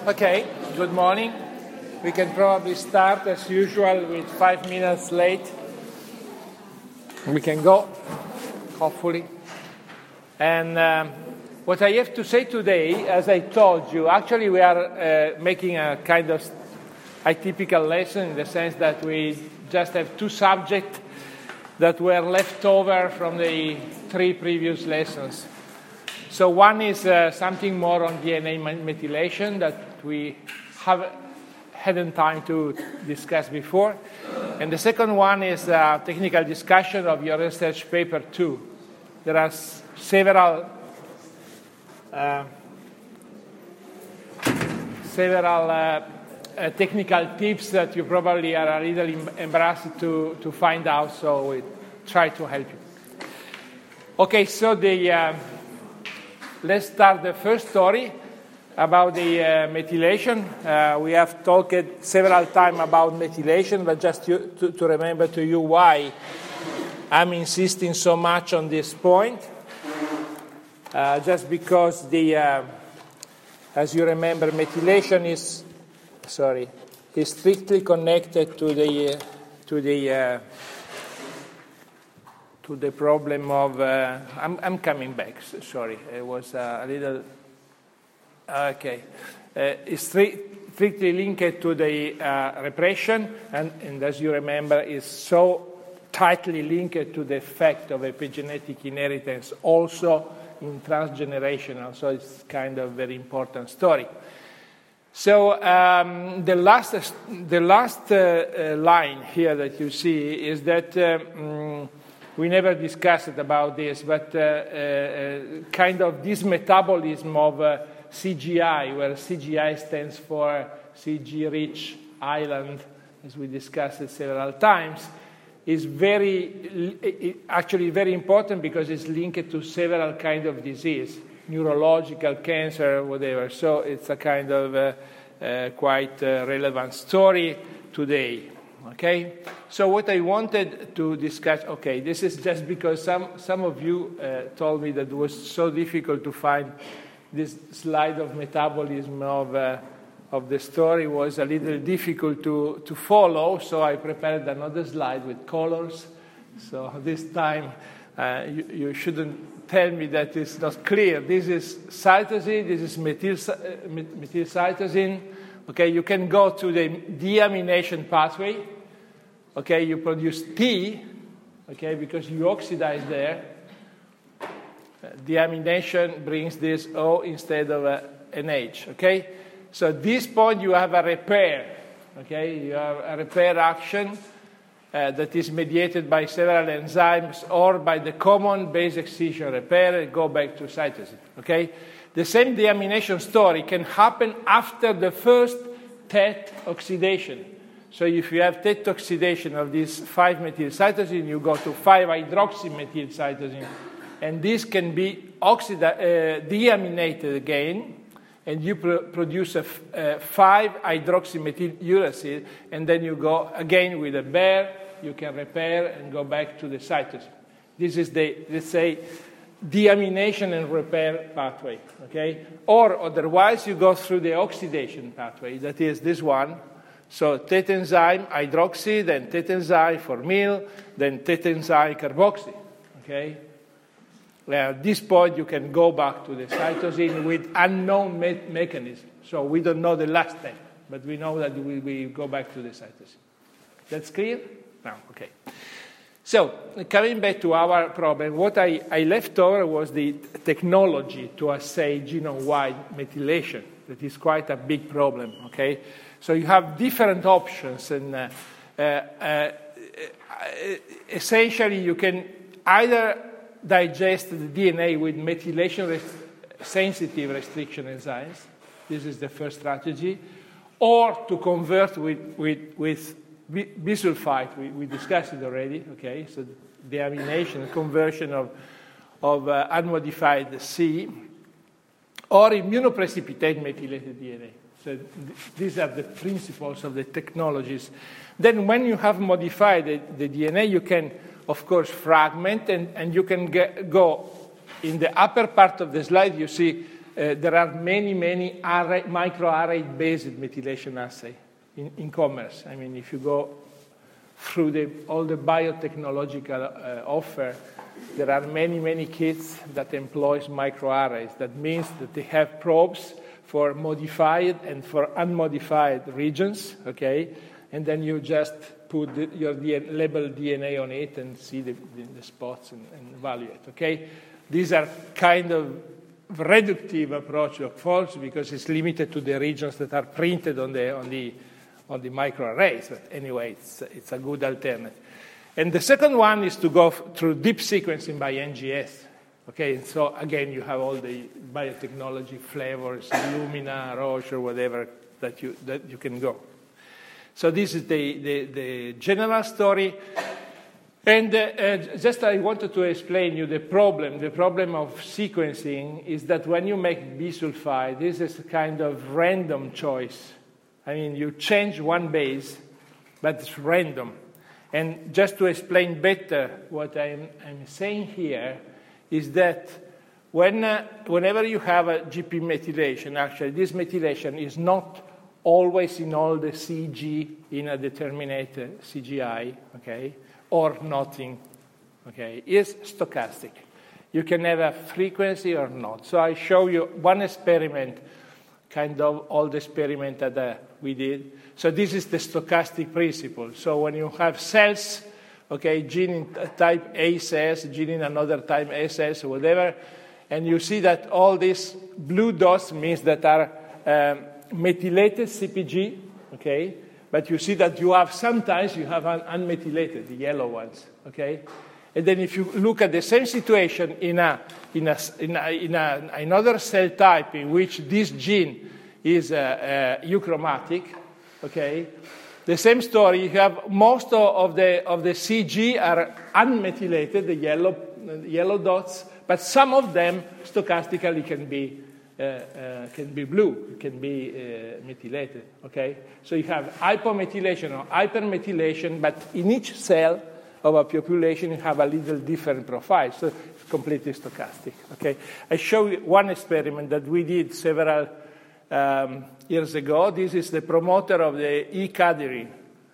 Okay, good morning. We can probably start as usual with 5 minutes late. We can go, hopefully. And what I have to say today, as I told you, actually we are making a kind of atypical lesson in the sense that we just have two subjects that were left over from the 3 previous lessons. So one is something more on DNA methylation that we hadn't time to discuss before. And the second one is a technical discussion of your research paper 2. There are several technical tips that you probably are a little embarrassed to find out, so we try to help you. Okay, so let's start the first story about the methylation. We have talked several times about methylation, but just to remember to you why I'm insisting so much on this point. Just because as you remember, methylation is strictly connected to the problem of. I'm coming back. Sorry, it was a little. Okay, it's strictly linked to the repression, and as you remember, is so tightly linked to the effect of epigenetic inheritance, also in transgenerational. So it's kind of very important story. So the last line here that you see is that we never discussed about this, but kind of this metabolism of CGI, where CGI stands for CG-rich island, as we discussed it several times, is actually very important because it's linked to several kinds of disease, neurological, cancer, whatever. So it's a kind of quite relevant story today. Okay? So what I wanted to discuss, this is just because some of you told me that it was so difficult to find this slide of metabolism of the story was a little difficult to follow, so I prepared another slide with colors. So this time you shouldn't tell me that it's not clear. This is cytosine, this is methylcytosine. Okay, you can go to the deamination pathway. Okay, you produce T, okay, because you oxidize there. Deamination brings this O instead of an H, okay? So at this point you have a repair, okay? You have a repair action that is mediated by several enzymes or by the common base excision repair and go back to cytosine, okay? The same deamination story can happen after the first TET oxidation. So if you have TET oxidation of this 5-methylcytosine, you go to 5-hydroxymethylcytosine. And this can be deaminated again, and you produce a 5-hydroxymethyluracil, and then you go again with a bear, you can repair and go back to the cytosine. This is the, let's say, deamination and repair pathway, okay? Or otherwise, you go through the oxidation pathway, that is this one. So TET enzyme hydroxy, then TET enzyme formyl, then TET enzyme carboxy, okay? At this point, you can go back to the cytosine with unknown mechanism. So we don't know the last step, but we know that we go back to the cytosine. That's clear? No, okay. So coming back to our problem, what I left over was the technology to assay genome-wide methylation. That is quite a big problem, okay? So you have different options, and essentially you can either digest the DNA with methylation-sensitive restriction enzymes. This is the first strategy. Or to convert with bisulfite. We discussed it already, okay? So deamination, conversion of unmodified C. Or immunoprecipitate methylated DNA. So these are the principles of the technologies. Then when you have modified the DNA, you can, of course, fragment, and you can go in the upper part of the slide, you see there are many microarray-based methylation assays in commerce. I mean, if you go through all the biotechnological offer, there are many kits that employs microarrays. That means that they have probes for modified and for unmodified regions, okay? And then you just put your label DNA on it and see the spots and evaluate, okay? These are kind of reductive approach of false because it's limited to the regions that are printed on the microarrays. But anyway, it's a good alternative. And the second one is to go through deep sequencing by NGS. Okay, so again, you have all the biotechnology flavors, Illumina, Roche, or whatever that you can go. So this is the general story. And just I wanted to explain you the problem. The problem of sequencing is that when you make bisulfite, this is a kind of random choice. I mean, you change one base, but it's random. And just to explain better what I'm saying here is that whenever you have a GP methylation, actually this methylation is not always in all the CG in a determined CGI, okay, or nothing, okay. It's stochastic. You can have a frequency or not. So I show you one experiment, kind of old experiment that we did. So this is the stochastic principle. So when you have cells, okay, gene in type A cells, gene in another type A cells, or whatever, and you see that all these blue dots means that are methylated CpG, okay, but you see that sometimes you have unmethylated, the yellow ones, okay? And then if you look at the same situation in another cell type in which this gene is euchromatic, okay, the same story, you have most of the CG are unmethylated, the yellow dots, but some of them stochastically can be blue, can be methylated, okay? So you have hypomethylation or hypermethylation, but in each cell of a population you have a little different profile, so it's completely stochastic, okay? I show you one experiment that we did several years ago. This is the promoter of the E-cadherin.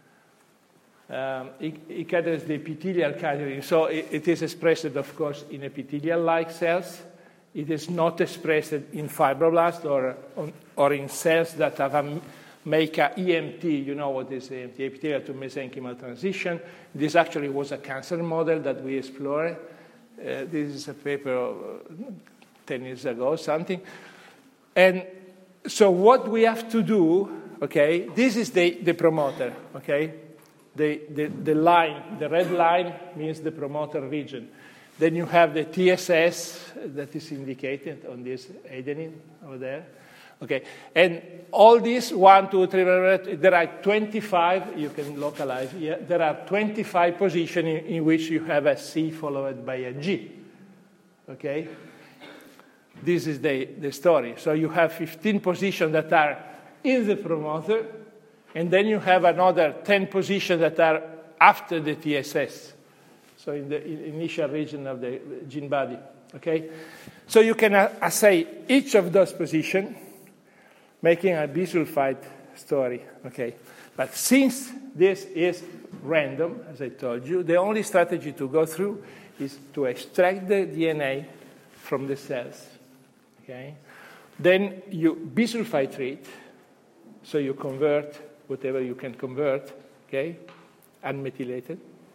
E-cadherin is the epithelial cadherin, so it is expressed, of course, in epithelial-like cells. It is not expressed in fibroblasts or in cells that make a EMT. You know what is EMT, epithelial to mesenchymal transition. This actually was a cancer model that we explored. This is a paper 10 years ago, something. And so what we have to do, okay, this is the promoter, okay? The line, the red line means the promoter region. Then you have the TSS that is indicated on this adenine over there. Okay, and all these 1, 2, 3, there are 25, you can localize here, there are 25 positions in which you have a C followed by a G. Okay? This is the story. So you have 15 positions that are in the promoter, and then you have another 10 positions that are after the TSS. So in the initial region of the gene body, okay? So you can assay each of those positions, making a bisulfite story, okay? But since this is random, as I told you, the only strategy to go through is to extract the DNA from the cells, okay? Then you bisulfite treat, so you convert whatever you can convert, okay, unmethylated.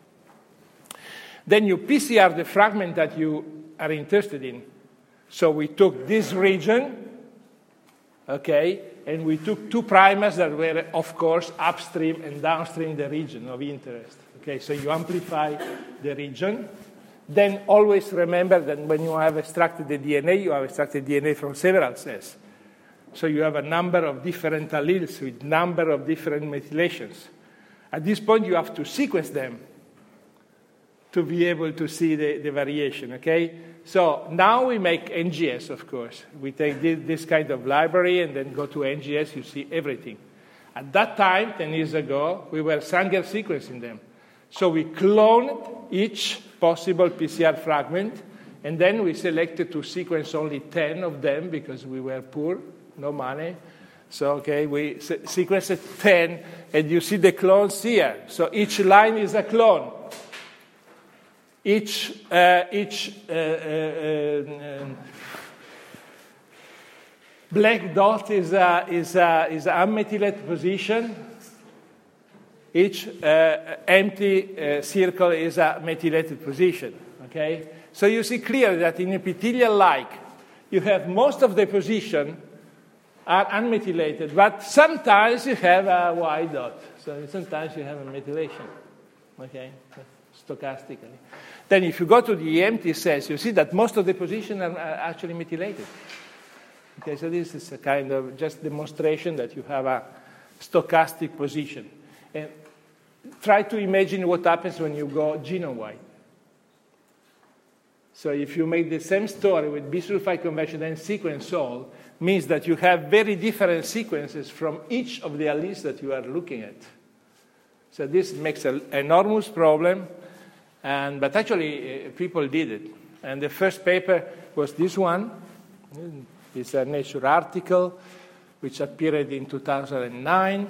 Then you PCR the fragment that you are interested in. So we took this region, okay, and we took 2 primers that were, of course, upstream and downstream the region of interest. Okay, so you amplify the region. Then always remember that when you have extracted the DNA, you have extracted DNA from several cells. So you have a number of different alleles with number of different methylations. At this point, you have to sequence them to be able to see the variation, okay? So now we make NGS, of course. We take this kind of library and then go to NGS, you see everything. At that time, 10 years ago, we were Sanger sequencing them. So we cloned each possible PCR fragment, And then we selected to sequence only 10 of them because we were poor, no money. So, okay, we sequenced 10, and you see the clones here. So each line is a clone. Each black dot is unmethylated position. Each empty circle is a methylated position. Okay, so you see clearly that in epithelial-like, you have most of the position are unmethylated, but sometimes you have a white dot. So sometimes you have a methylation. Okay, stochastically. Then if you go to the empty cells, you see that most of the positions are actually methylated. Okay, so this is a kind of just demonstration that you have a stochastic position. And try to imagine what happens when you go genome-wide. So if you make the same story with bisulfite conversion and sequence all, means that you have very different sequences from each of the alleles that you are looking at. So this makes an enormous problem, but actually people did it. And the first paper was this one. It's a Nature article, which appeared in 2009.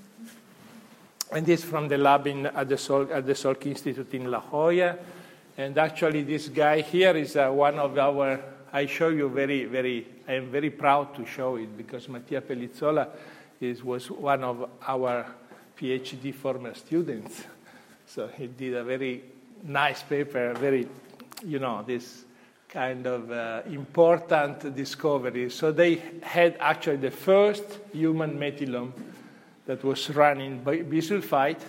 And this from the lab at the Salk Institute in La Jolla. And actually this guy here is one of our, I show you I am very proud to show it because Mattia Pellizzola was one of our PhD former students. So he did a very nice paper, this kind of important discovery. So they had actually the first human methylome that was run in bisulfite.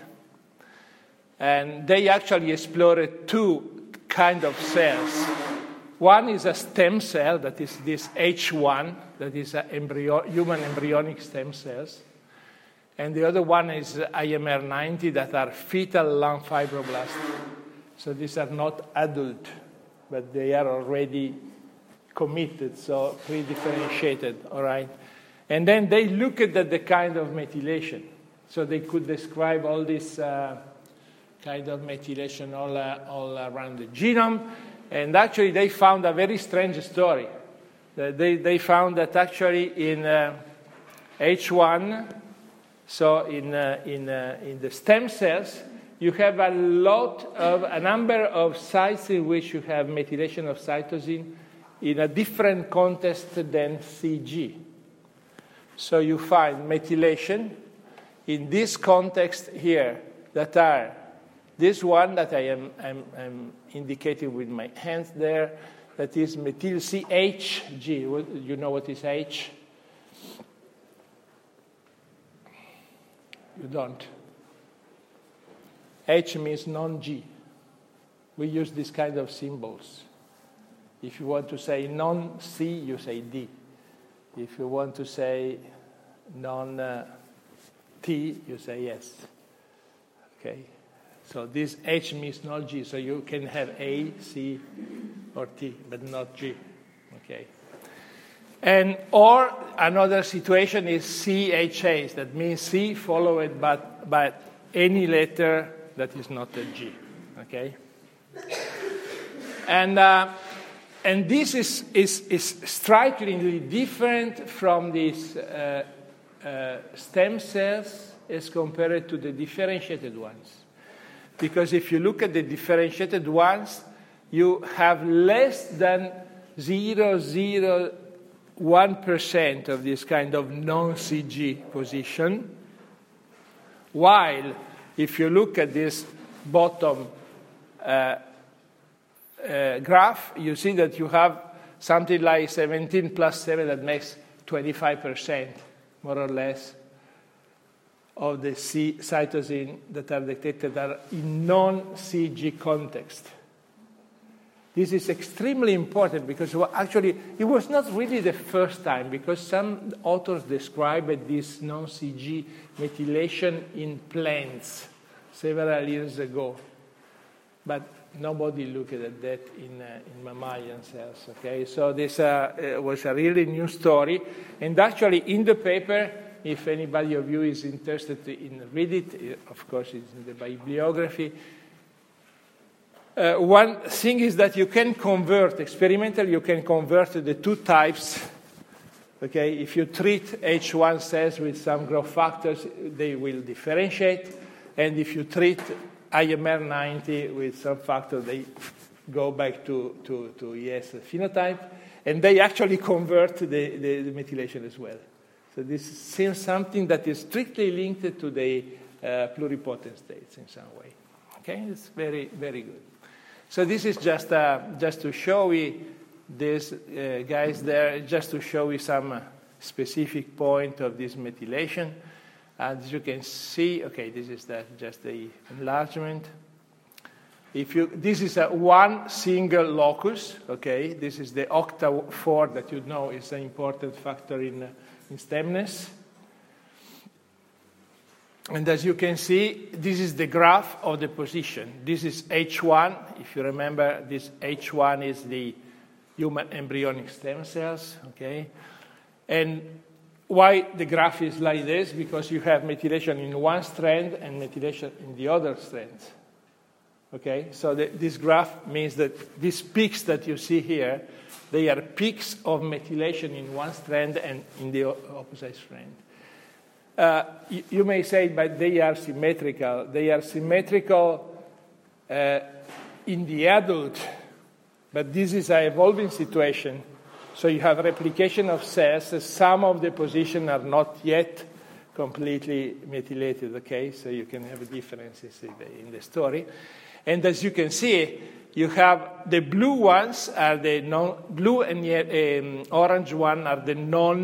And they actually explored two kinds of cells. One is a stem cell, that is this H1, that is human embryonic stem cells. And the other one is IMR90, that are fetal lung fibroblasts. So these are not adult, but they are already committed, so pre-differentiated, all right? And then they looked at the kind of methylation. So they could describe all this kind of methylation all around the genome. And actually, they found a very strange story. They found that actually in H1, so in the stem cells, you have a number of sites in which you have methylation of cytosine in a different context than CG. So you find methylation in this context here that are this one that I am indicating with my hands there, that is methyl CHG. You know what is H? You don't. H means non-G. We use this kind of symbols. If you want to say non-C, you say D. If you want to say non-T, you say yes. Okay. So this H means not G, so you can have A, C, or T, but not G. Okay. Or another situation is CHAs, that means C followed by any letter that is not a G. Okay. And this is strikingly different from these stem cells as compared to the differentiated ones. Because if you look at the differentiated ones, you have less than 0.001% of this kind of non-CG position, while if you look at this bottom graph, you see that you have something like 17 plus 7 that makes 25%, more or less, of the cytosine that are detected are in non-CG context. This is extremely important because actually it was not really the first time, because some authors described this non-CG methylation in plants several years ago. But nobody looked at that in mammalian cells. Okay, so this was a really new story. And actually in the paper, if anybody of you is interested in read it, of course it's in the bibliography, one thing is that you can convert, experimentally you can convert the two types. Okay, if you treat H1 cells with some growth factors, they will differentiate. And if you treat IMR90 with some factor, they go back to ES phenotype. And they actually convert the methylation as well. So this seems something that is strictly linked to the pluripotent states in some way. Okay, it's very, very good. So this is just to show you these guys there, just to show you some specific point of this methylation. As you can see, okay, this is just the enlargement. This is one single locus, okay? This is the OCTA4 that you know is an important factor in stemness. And as you can see, this is the graph of the position. This is H1. If you remember, this H1 is the human embryonic stem cells, okay? And why the graph is like this? Because you have methylation in one strand and methylation in the other strand. Okay, so this graph means that these peaks that you see here, they are peaks of methylation in one strand and in the opposite strand. You may say, but they are symmetrical. They are symmetrical in the adult, but this is an evolving situation. So you have replication of cells. Some of the positions are not yet completely methylated, okay? So you can have differences in the story. And as you can see, you have the blue ones are the blue and the orange one are the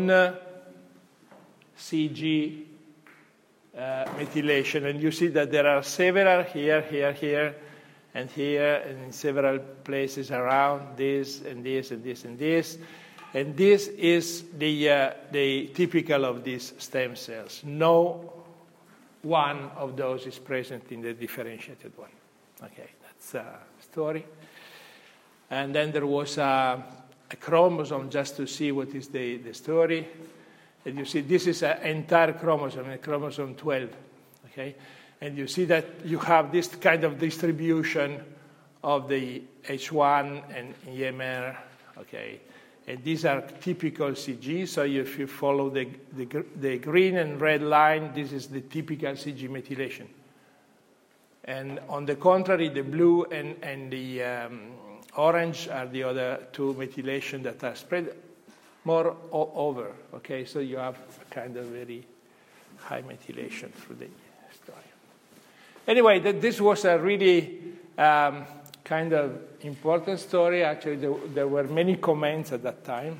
non-CG methylation. And you see that there are several here, and here, and in several places around this, and this, and this, and this. And this is the typical of these stem cells. No one of those is present in the differentiated one. Okay, that's a story. And then there was a chromosome just to see what is the story. And you see this is an entire chromosome, a chromosome 12. Okay, and you see that you have this kind of distribution of the H1 and EMR. Okay, and these are typical CG. So if you follow the green and red line, this is the typical CG methylation. And on the contrary, the blue and the orange are the other two methylation that are spread more all over. Okay, so you have a kind of very high methylation through the story. Anyway, this was a really kind of important story. Actually, there were many comments at that time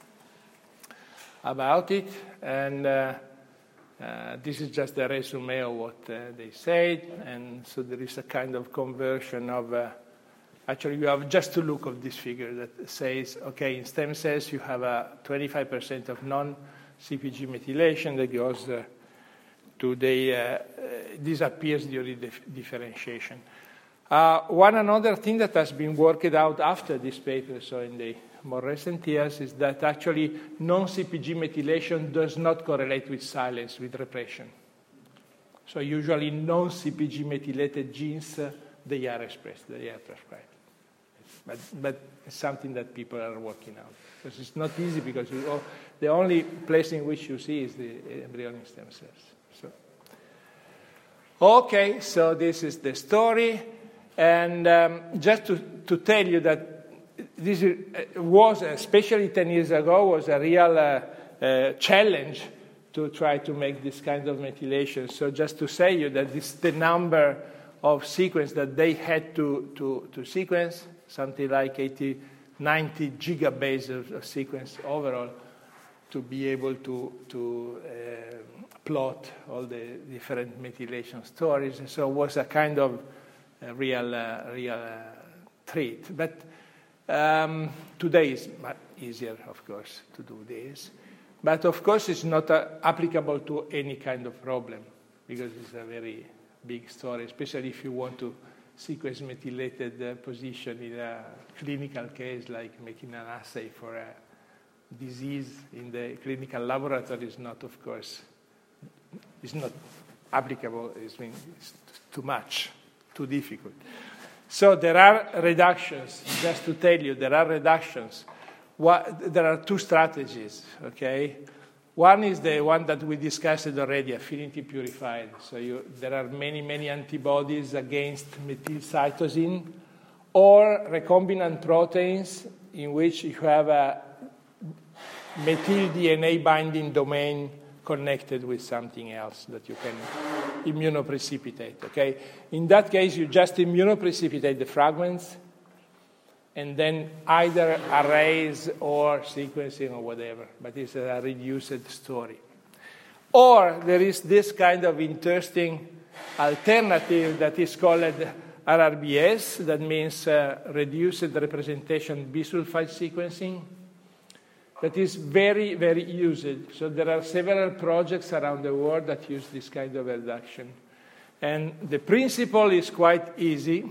about it, and this is just a resume of what they said, and so there is a kind of conversion of, actually you have just to look at this figure that says, okay, in stem cells you have a 25% of non-CpG methylation that goes to the, disappears during the differentiation. One another thing that has been worked out after this paper, so in the more recent years, is that actually non-CpG methylation does not correlate with silence, with repression. So usually non-CpG methylated genes, they are expressed, they are prescribed. But it's something that people are working out. Because it's not easy, because the only place in which you see is the embryonic stem cells. So, okay, so this is the story. And just to tell you that this was, especially 10 years ago, was a real challenge to try to make this kind of methylation. So just to say you that this is the number of sequence that they had to sequence, something like 90 gigabases of sequence overall, to be able to plot all the different methylation stories. And so it was a kind of real treat. But today is much easier, of course, to do this. But of course, it's not applicable to any kind of problem, because it's a very big story, especially if you want to sequence methylated position in a clinical case, like making an assay for a disease in the clinical laboratory is not, of course, it's not applicable. It's too much, too difficult. So there are reductions. Just to tell you, there are reductions. There are two strategies, okay? One is the one that we discussed already, affinity purified. So there are many, many antibodies against methylcytosine, or recombinant proteins in which you have a methyl DNA binding domain connected with something else that you can immunoprecipitate, okay? In that case, you just immunoprecipitate the fragments, and then either arrays or sequencing or whatever, but it's a reduced story. Or there is this kind of interesting alternative that is called RRBS, that means reduced representation bisulfite sequencing, that is very, very used. So there are several projects around the world that use this kind of reduction. And the principle is quite easy.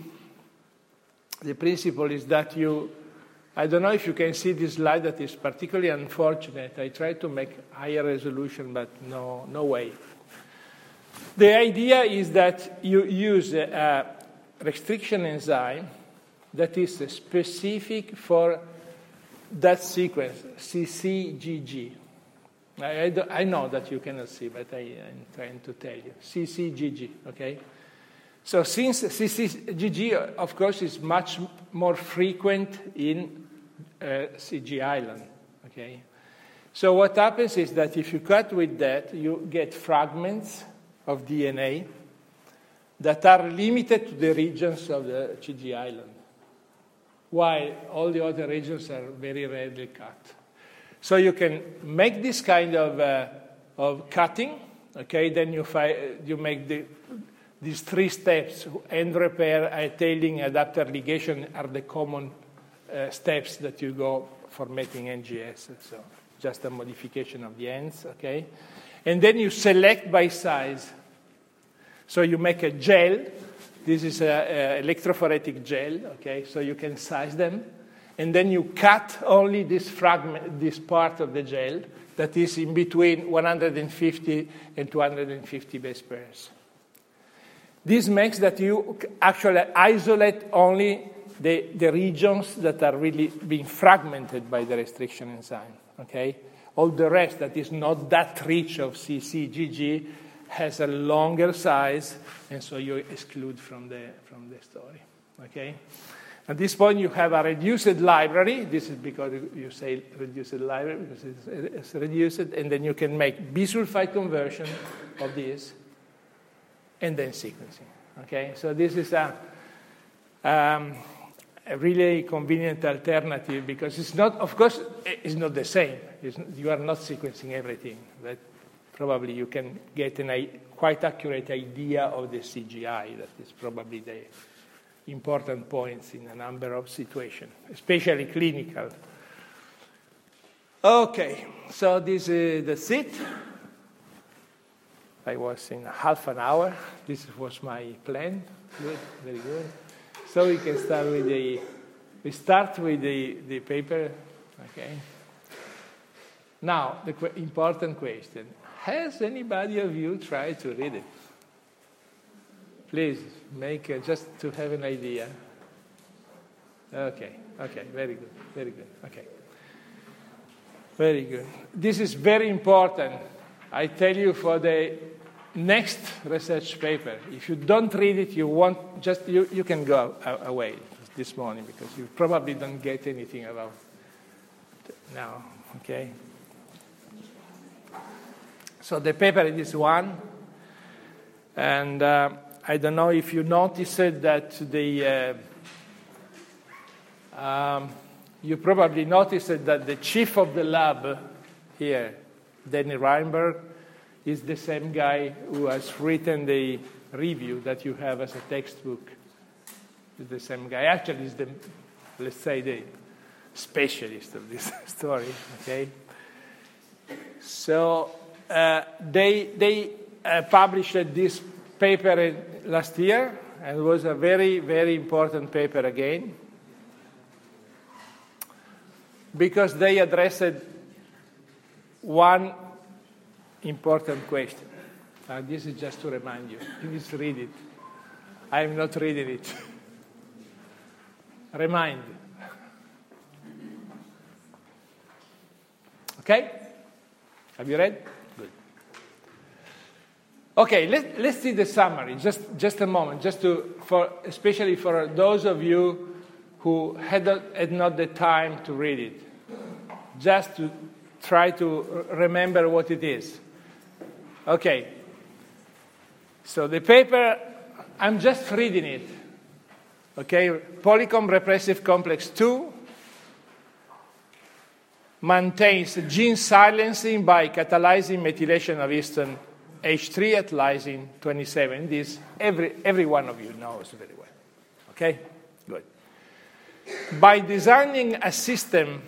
The principle is that I don't know if you can see this slide that is particularly unfortunate. I tried to make higher resolution, but no way. The idea is that you use a restriction enzyme that is specific for that sequence, CCGG. I know that you cannot see, but I'm trying to tell you. CCGG, okay? So since CCGG, of course, is much more frequent in CG island, okay? So what happens is that if you cut with that, you get fragments of DNA that are limited to the regions of the CG island, while all the other regions are very rarely cut. So you can make this kind of cutting, okay? Then you make these three steps: end repair, tailing, adapter ligation are the common steps that you go for making NGS. So just a modification of the ends, okay? And then you select by size. So you make a gel. This is an electrophoretic gel, okay? So you can size them. And then you cut only this fragment, this part of the gel that is in between 150 and 250 base pairs. This makes that you actually isolate only the regions that are really being fragmented by the restriction enzyme, okay? All the rest that is not that rich of CCGG has a longer size, and so you exclude from the story, okay? At this point, you have a reduced library. This is because you say reduced library, because it's reduced, and then you can make bisulfite conversion of this, and then sequencing, okay? So this is a really convenient alternative, because it's not, of course, it's not the same. You are not sequencing everything, but probably you can get a quite accurate idea of the CGI. That is probably the important points in a number of situations, especially clinical. Okay, so that's it. I was in half an hour. This was my plan. Good, very good. So we can start with the paper, okay? Now, the important question. Has anybody of you tried to read it? Please, just to have an idea. Okay, very good, okay. Very good. This is very important. I tell you, for the next research paper, if you don't read it, you can go away this morning, because you probably don't get anything about it now, okay? So the paper is this one, and I don't know if you noticed that you probably noticed that the chief of the lab here, Danny Reinberg, is the same guy who has written the review that you have as a textbook. It's the same guy. Actually, he's let's say, the specialist of this story, okay? So they published this paper last year, and it was a very, very important paper again, because they addressed one important question. This is just to remind you. Please read it. I am not reading it. remind. Okay? Have you read? Good. Okay, let's see the summary. Just a moment, especially for those of you who had not the time to read it, just to try to remember what it is. Okay. So the paper, I'm just reading it. Okay, Polycomb repressive complex 2 maintains gene silencing by catalyzing methylation of histone H3 at lysine 27. This every one of you knows very well. Okay, good. By designing a system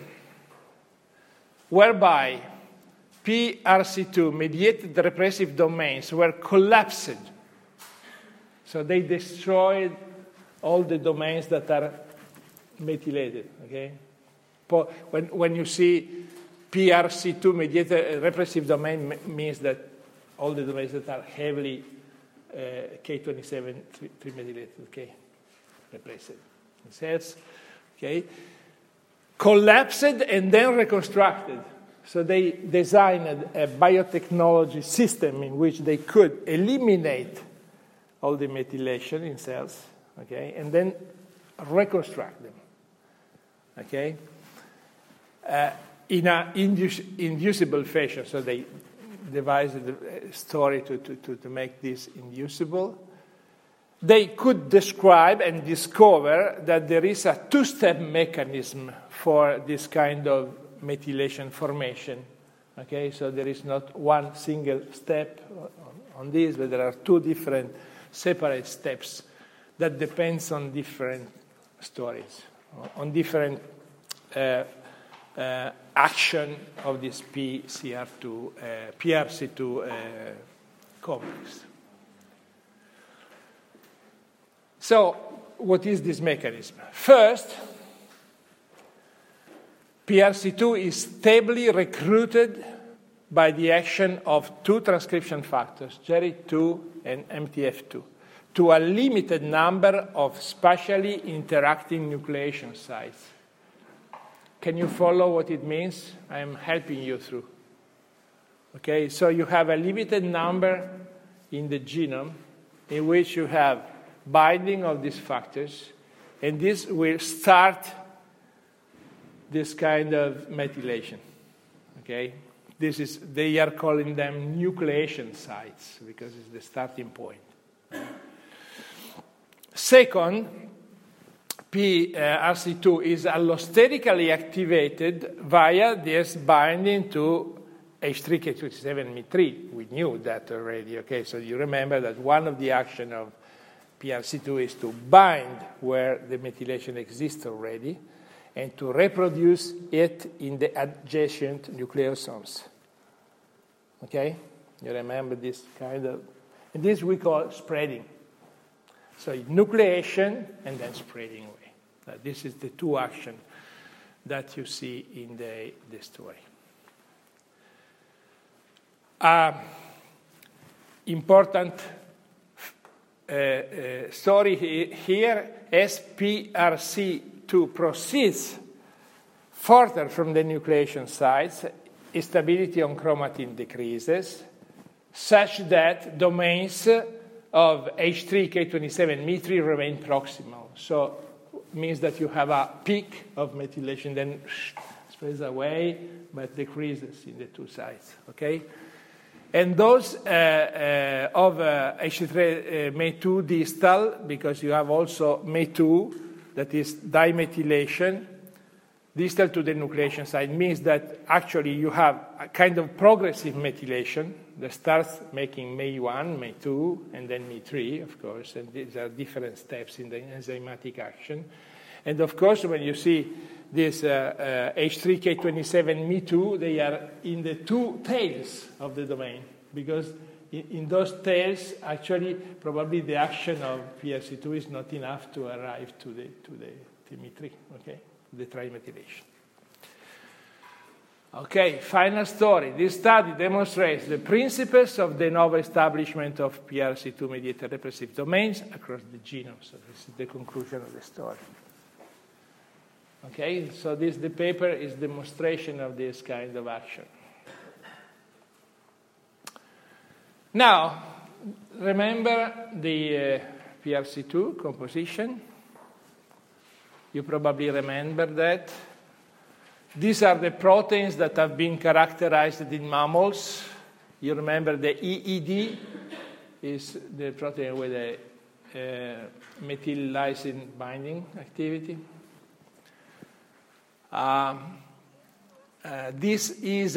whereby PRC2 mediated repressive domains were collapsed, so they destroyed all the domains that are methylated. Okay, when you see PRC2 mediated repressive domain means that all the domains that are heavily K27 3-methylated, okay, repressed cells, okay, collapsed and then reconstructed. So they designed a biotechnology system in which they could eliminate all the methylation in cells, okay, and then reconstruct them, okay, in an inducible fashion. So they devised a story to make this inducible. They could describe and discover that there is a two-step mechanism for this kind of methylation formation. Okay, so there is not one single step on this, but there are two different separate steps that depends on different stories, on different action of this PRC2 complex. So, what is this mechanism? First, PRC2 is stably recruited by the action of two transcription factors, GERD2 and MTF2, to a limited number of spatially interacting nucleation sites. Can you follow what it means? I am helping you through. Okay, so you have a limited number in the genome in which you have binding of these factors, and this will start this kind of methylation. Okay, they are calling them nucleation sites because it's the starting point. Second, PRC2 is allosterically activated via this binding to H3K27Me3. We knew that already. Okay, so you remember that one of the actions of PRC2 is to bind where the methylation exists already and to reproduce it in the adjacent nucleosomes. Okay? You remember this kind of... And this we call spreading. So nucleation and then spreading away. This is the two actions that you see in the story. Important story here, as PRC2 proceeds further from the nucleation sites, stability on chromatin decreases, such that domains of H3K27Me3 remain proximal. So it means that you have a peak of methylation, then spreads away, but decreases in the two sites. Okay? And those of H3Me2 distal, because you have also Me2, that is dimethylation, distal to the nucleation site, means that actually you have a kind of progressive methylation that starts making Me1, Me2, and then Me3, of course, and these are different steps in the enzymatic action. And of course, when you see this H3K27Me2, they are in the two tails of the domain, because in those tails, actually, probably the action of PRC2 is not enough to arrive to the Me3, okay, the trimethylation. Okay, final story. This study demonstrates the principles of de novo establishment of PRC2-mediated repressive domains across the genome. So this is the conclusion of the story. Okay, so the paper is demonstration of this kind of action. Now, remember the PRC2 composition. You probably remember that. These are the proteins that have been characterized in mammals. You remember the EED is the protein with a methyl lysine binding activity. This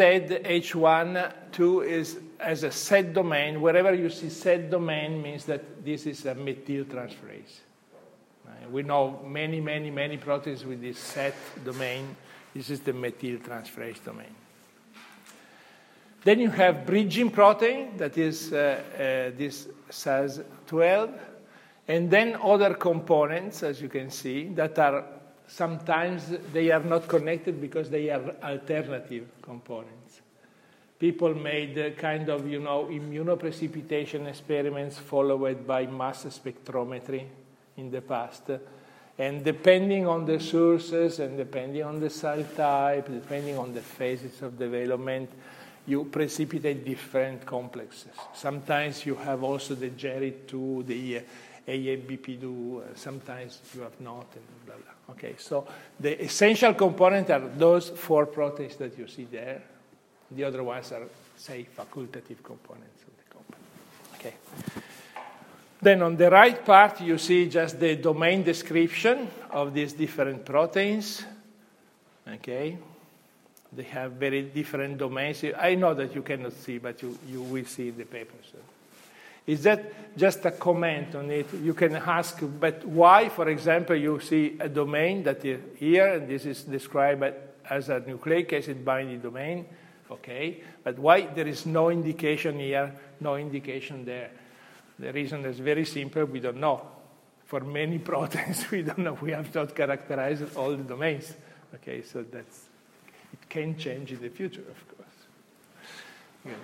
EZH1, as a set domain. Wherever you see set domain means that this is a methyl transferase. We know many proteins with this set domain. This is the methyl transferase domain. Then you have bridging protein, that is this SAS12, and then other components, as you can see, that are sometimes they are not connected because they are alternative components. People made kind of, immunoprecipitation experiments followed by mass spectrometry in the past. And depending on the sources and depending on the cell type, depending on the phases of development, you precipitate different complexes. Sometimes you have also the GERD2, the AMBP2, sometimes you have not, and blah, blah. Okay, so the essential components are those 4 proteins that you see there. The other ones are, say, facultative components of the compound. Okay. Then on the right part, you see just the domain description of these different proteins. Okay. They have very different domains. I know that you cannot see, but you will see in the paper. So. Is that just a comment on it? You can ask, but why, for example, you see a domain that is here, and this is described as a nucleic acid binding domain, okay, but why there is no indication here, no indication there? The reason is very simple, we don't know. For many proteins, we don't know. We have not characterized all the domains. Okay, so it can change in the future, of course. Yeah.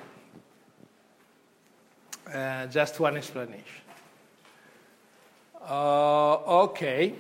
Just one explanation. Okay.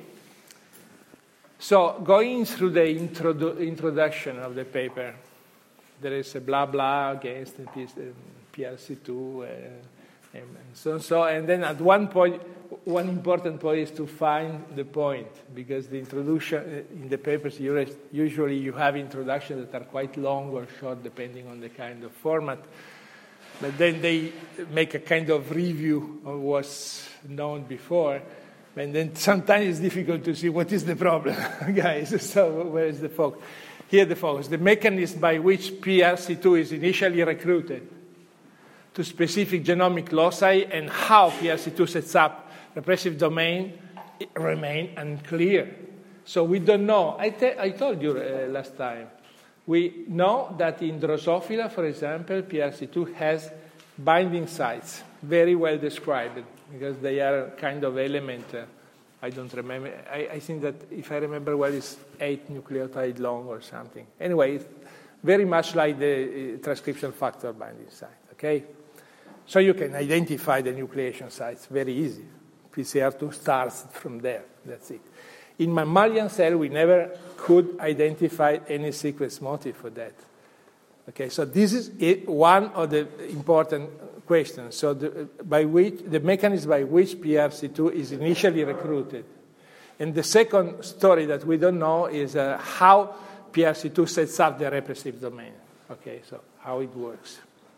So going through the introduction of the paper, there is a blah blah against PRC2 and so on. So, and then at one point, one important point is to find the point, because the introduction in the papers, usually you have introductions that are quite long or short, depending on the kind of format. But then they make a kind of review of what's known before. And then sometimes it's difficult to see what is the problem, guys. So where is the focus? Here the focus. The mechanism by which PRC2 is initially recruited to specific genomic loci and how PRC2 sets up repressive domain remain unclear. So we don't know. I told you last time. We know that in Drosophila, for example, PRC2 has binding sites, very well described, because they are kind of element. I don't remember. I think that, if I remember well, it's 8 nucleotide long or something. Anyway, it's very much like the transcription factor binding site, okay? So you can identify the nucleation sites very easy. PCR2 starts from there. That's it. In mammalian cell, we never could identify any sequence motif for that. Okay, so this is one of the important questions. So the mechanism by which PRC2 is initially recruited. And the second story that we don't know is how PRC2 sets up the repressive domain. Okay, so how it works.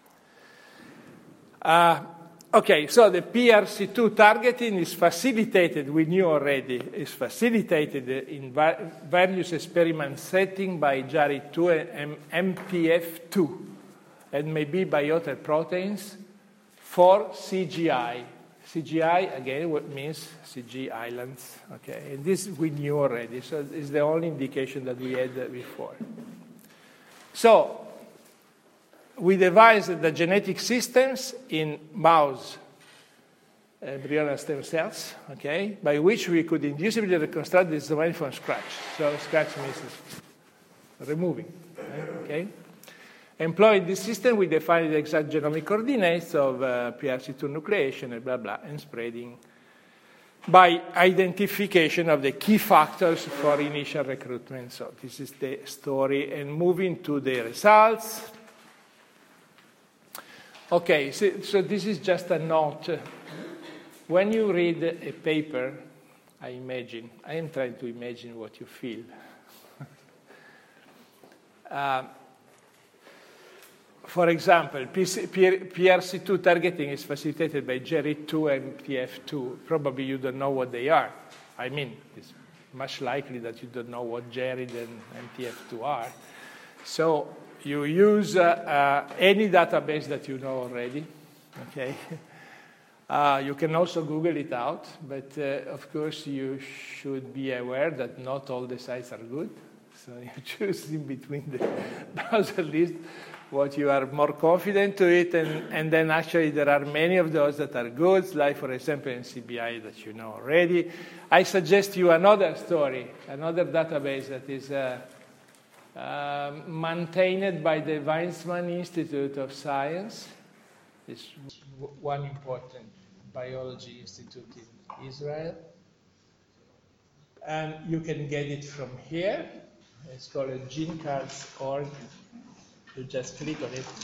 Okay, so the PRC2 targeting is facilitated, we knew already, is facilitated in various experiment settings by JARI2 and MPF2, and maybe by other proteins for CGI. CGI, again, what means CG islands. Okay, and this we knew already, so it's the only indication that we had before. So, we devised the genetic systems in mouse embryonal stem cells, okay, by which we could inducibly reconstruct this domain from scratch. So scratch means removing, okay? Employing this system, we defined the exact genomic coordinates of PRC2 nucleation and blah, blah, and spreading by identification of the key factors for initial recruitment. So this is the story, and moving to the results. Okay, so this is just a note. When you read a paper, I am trying to imagine what you feel. For example, PRC2 targeting is facilitated by GERD2 and MTF2. Probably you don't know what they are. I mean, it's much likely that you don't know what GERD and MTF2 are. So you use any database that you know already. Okay. You can also Google it out, but of course you should be aware that not all the sites are good. So you choose in between the browser list what you are more confident to it, and then actually there are many of those that are good, like for example NCBI that you know already. I suggest you another story, another database that is maintained by the Weizmann Institute of Science. It's one important biology institute in Israel. And you can get it from here. It's called genecards.org. You just click on it.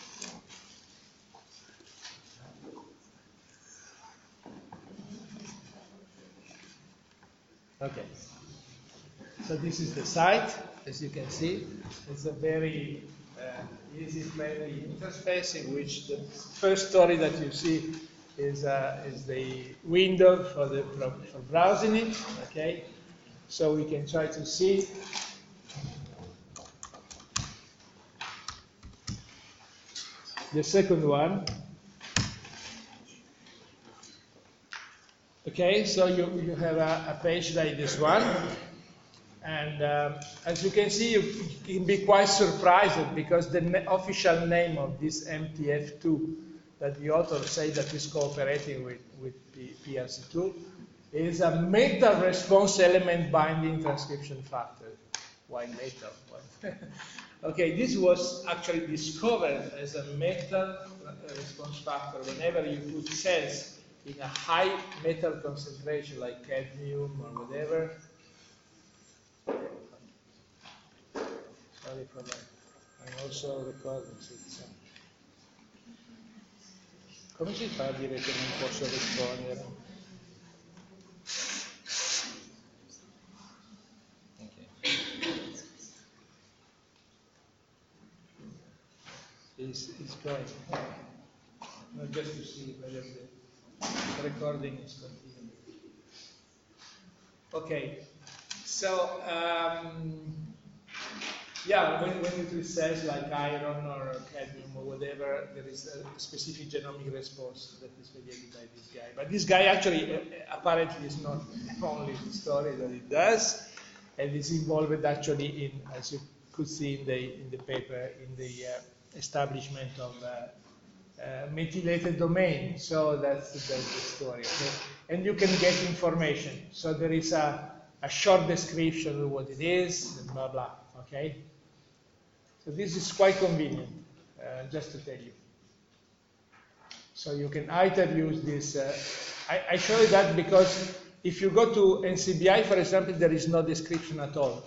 Okay. So this is the site, as you can see. It's a very easy, friendly interface in which the first story that you see is the window for browsing it. Okay. So we can try to see. The second one. Okay, so you have a page like this one. And as you can see, you can be quite surprised because the official name of this MTF2 that the author say that is cooperating with PRC2 is a metal response element binding transcription factor. Why metal? Okay, this was actually discovered as a metal response factor whenever you put cells in a high metal concentration like cadmium or whatever. Sorry for that. I'm also recording. Come si fa a dire che non posso rispondere? It's going. Not just to see whether the recording is continuing. Okay, so yeah, when it says like iron or cadmium or whatever, there is a specific genomic response that is mediated by this guy. But this guy actually apparently is not only the story that it does, and is involved actually in, as you could see in the paper, in the establishment of methylated domain. So that's the story. Okay? And you can get information. So there is a short description of what it is, and blah, blah. Okay? So this is quite convenient, just to tell you. So you can either use this. I show you that because if you go to NCBI, for example, there is no description at all.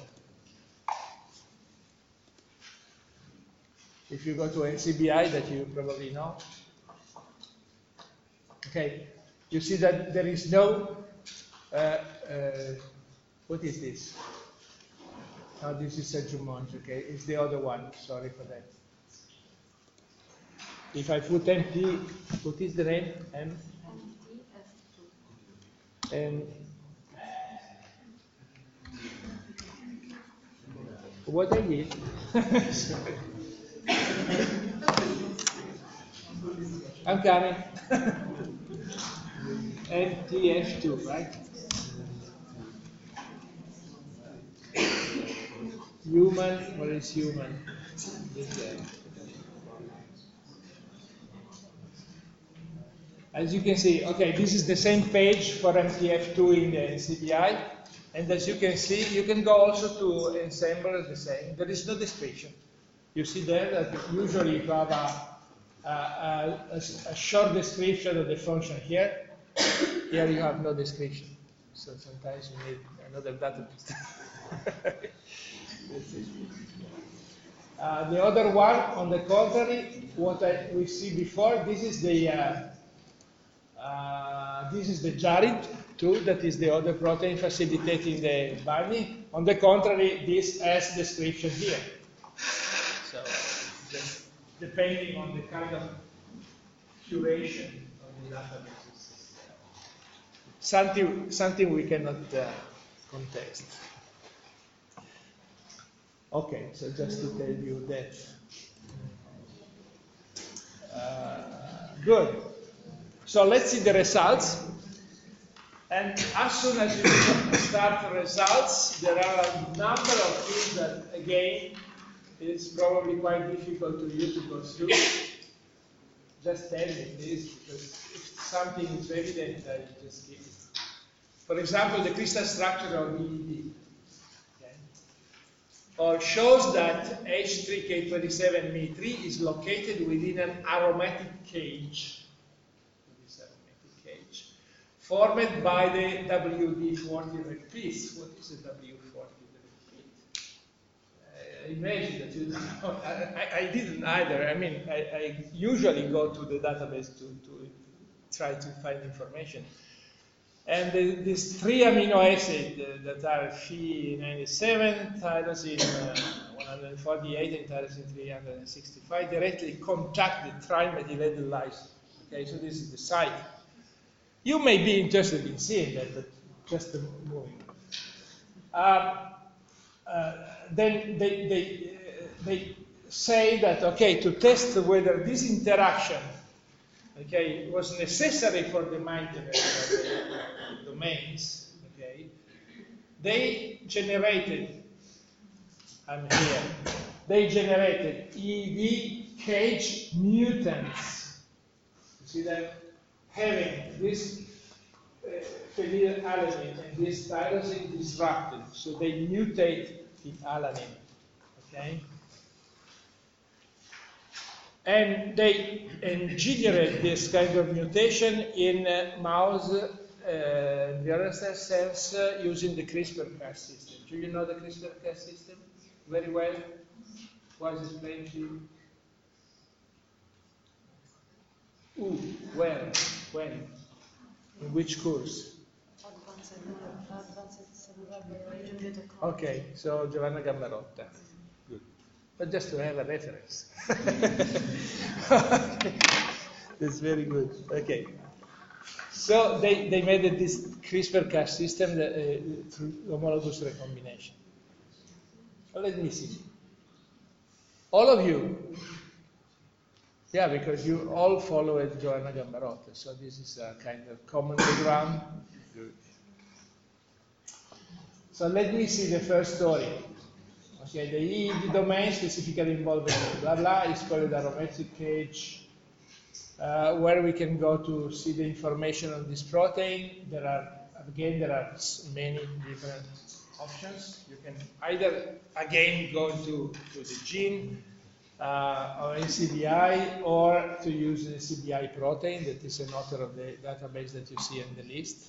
If you go to NCBI, that you probably know, okay, you see that there is no, what is this? Oh, this is Saint-Jumonge, okay, it's the other one, sorry for that. If I put MT, what is the name? And what I did? I'm coming. MTF2, right? Human, what is human? As you can see, okay, this is the same page for MTF2 in the NCBI. And as you can see, you can go also to Ensembler the same. There is no description. You see there that usually you have a short description of the function here, Here you have no description, so sometimes you need another database. The other one, on the contrary, what we see before, this is the Jarid tool, that is the other protein facilitating the binding. On the contrary, this has description here. So just depending on the kind of curation of the databases, something we cannot contest. Okay, so just to tell you that. Good. So let's see the results. And as soon as you start the results, there are a number of things that, again, is probably quite difficult to you to go through. Just tell me, please, because if something is evident, I just give it. For example, the crystal structure of EED. Or shows that H3K27Me3 is located within an aromatic cage. This aromatic cage, formed by the WD40 repeats. What is the WD40 repeat? Imagine that you don't know. I didn't either. I mean, I usually go to the database to try to find information. And these three amino acids that are Phe97, tyrosine 148, and tyrosine 365 directly contact the trimethylated lysine. Okay, so this is the site. You may be interested in seeing that, but just moving. Then they say that, okay, to test whether this interaction, okay, was necessary for the maintenance of the domains, okay, they generated, I'm here, they generated EED cage mutants. You see that? Having this phenylalanine and this tyrosine disrupted, so they mutate the alanine, okay? And they engineered this kind of mutation in mouse neural cells using the CRISPR-Cas system. Do you know the CRISPR-Cas system very well? Was explained to you? Where? When? In which course? Okay, so Giovanna Gambarotta. Good. But just to have a reference. That's very good. Okay. So they made this CRISPR-Cas system through homologous recombination. So let me see. All of you, yeah, because you all followed Giovanna Gambarotta, so this is a kind of common ground. Good. So let me see the first story. Okay, the EED domain specifically involving blah blah is called the aromatic cage, where we can go to see the information on this protein. There are many different options. You can either again go to the gene or NCBI, or to use the NCBI protein that is an author of the database that you see in the list.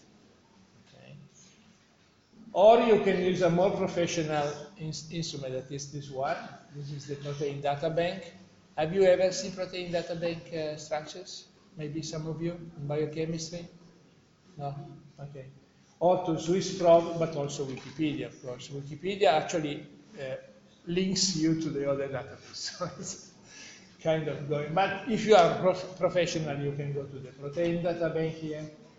Or you can use a more professional instrument, that is this one. This is the protein data bank. Have you ever seen protein data bank structures? Maybe some of you in biochemistry? No? Okay. Or to SwissProt, but also Wikipedia, of course. Wikipedia actually links you to the other database. So it's kind of going. But if you are professional, you can go to the protein data bank here.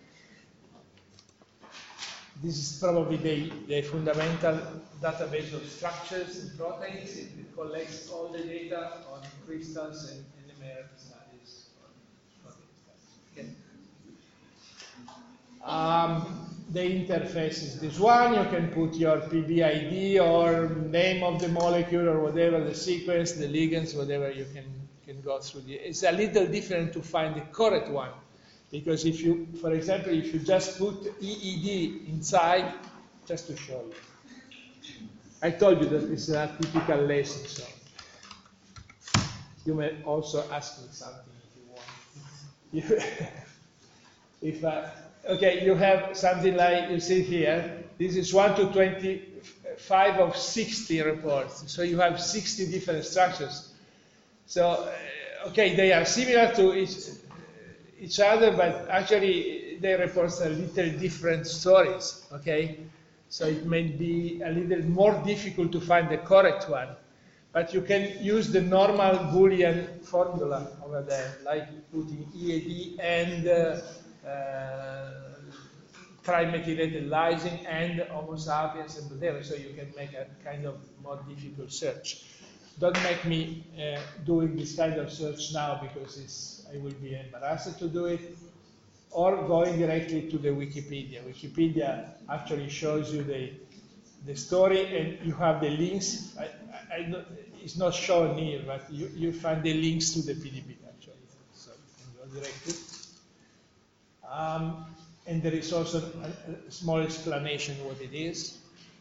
This is probably the fundamental database of structures and proteins. It collects all the data on crystals and NMR studies. Okay. The interface is this one. You can put your PBID or name of the molecule or whatever, the sequence, the ligands, whatever you can go through. It's a little different to find the correct one. Because if you, for example, if you just put EED inside, just to show you. I told you that this is a typical lesson, so you may also ask me something if you want. okay, you have something like, you see here, this is 1 to 25 of 60 reports. So you have 60 different structures. So, okay, they are similar to each other, but actually they report a little different stories, okay? So it may be a little more difficult to find the correct one. But you can use the normal Boolean formula over there, like putting EAD and trimethylated lysine and Homo sapiens and whatever, so you can make a kind of more difficult search. Don't make me doing this kind of search now because I will be embarrassed to do it, or going directly to the Wikipedia. Wikipedia actually shows you the story and you have the links. It's not shown here, but you find the links to the PDB actually, so you can go directly. And there is also a small explanation what it is.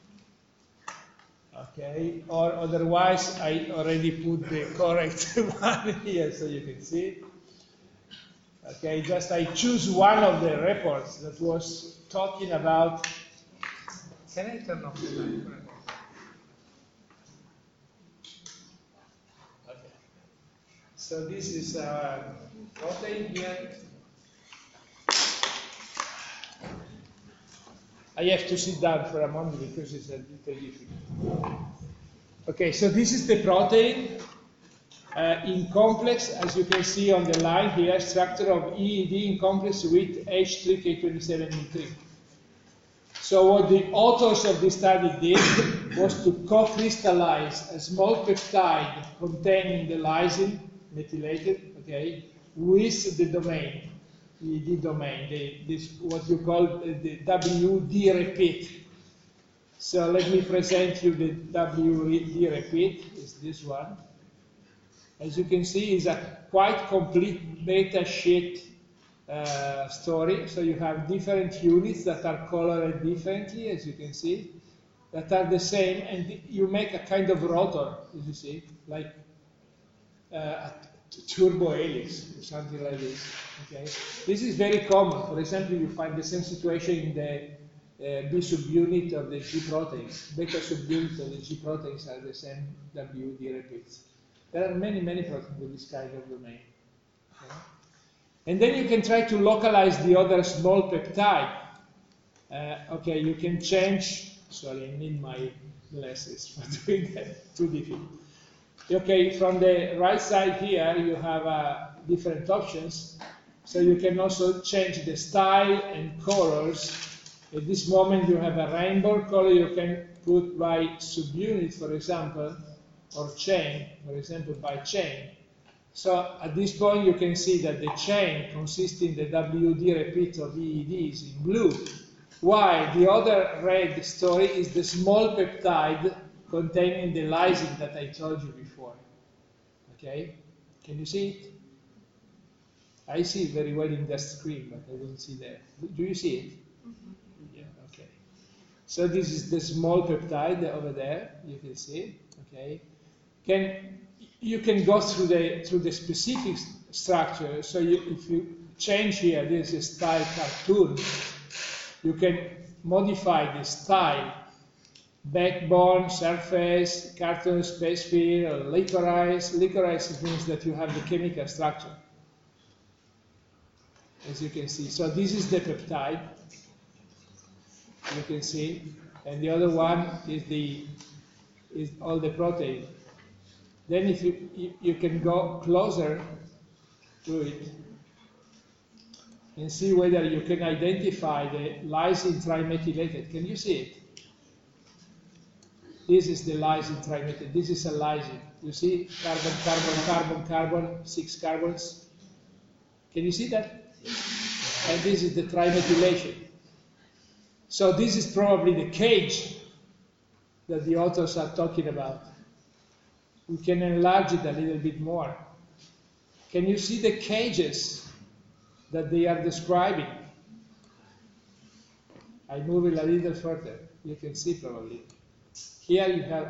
Okay, or otherwise I already put the correct one here so you can see it. Okay, just I choose one of the reports that was talking about. Can I turn off the light? Okay. So this is protein here. I have to sit down for a moment because it's a little difficult. Okay, so this is the protein in complex, as you can see on the line here, structure of EED in complex with H3K27E3. So what the authors of this study did was to co-crystallize a small peptide containing the lysine, methylated, okay, with the domain. The domain, this what you call the WD repeat. So let me present you the WD repeat. Is this one? As you can see, is a quite complete data sheet story. So you have different units that are colored differently, as you can see, that are the same, and you make a kind of rotor, as you see, like a turbo helix, or something like this. Okay, this is very common. For example, you find the same situation in the B subunit of the G proteins. Beta subunit of the G proteins are the same WD repeats. There are many proteins with this kind of domain. Okay? And then you can try to localize the other small peptide. Okay, you can change. Sorry, I need my glasses for doing that. Too difficult. Okay, from the right side here, you have different options. So you can also change the style and colors. At this moment, you have a rainbow color you can put by subunit, for example, or chain, for example, by chain. So at this point, you can see that the chain consisting the WD repeat of EEDs in blue, while the other red story is the small peptide containing the lysine that I told you before. Okay? Can you see it? I see it very well in the screen, but I don't see there. Do you see it? Mm-hmm. Yeah, okay. So this is the small peptide over there. You can see it. Okay. You can go through the specific structure. So if you change here, this is style cartoon. You can modify the style, backbone, surface, cartoon, space field, or licorice. Licorice means that you have the chemical structure, as you can see. So this is the peptide, you can see, and the other one is all the protein. Then if you can go closer to it and see whether you can identify the lysine trimethylated. Can you see it? This is the lysine trimethylated. This is a lysine. You see carbon, carbon, carbon, carbon, 6 carbons. Can you see that? And this is the trimethylation. So this is probably the cage that the authors are talking about. We can enlarge it a little bit more. Can you see the cages that they are describing? I move it a little further. You can see probably. Here you have,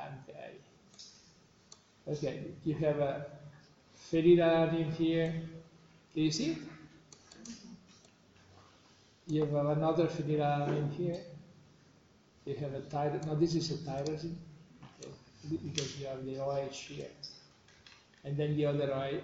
okay, you have a phenylalanine here. Can you see it? You have another phenylalanine here. You have a tyrosine. No, this is a tyrosine, okay, because you have the OH here, and then the other,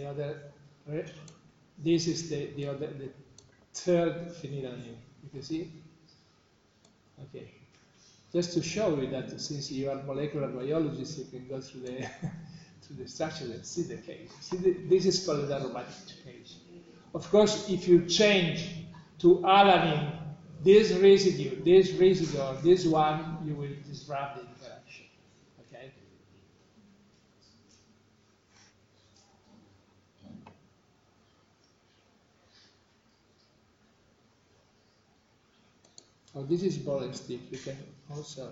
this is the third phenylalanine. You can see it? Okay. Just to show you that since you are molecular biologists, you can go through the through the structure and see the case. See, this is called the aromatic case. Of course, if you change to alanine, this residue, or this one, you will disrupt the interaction. Okay. Oh, this is ball and stick. You can also.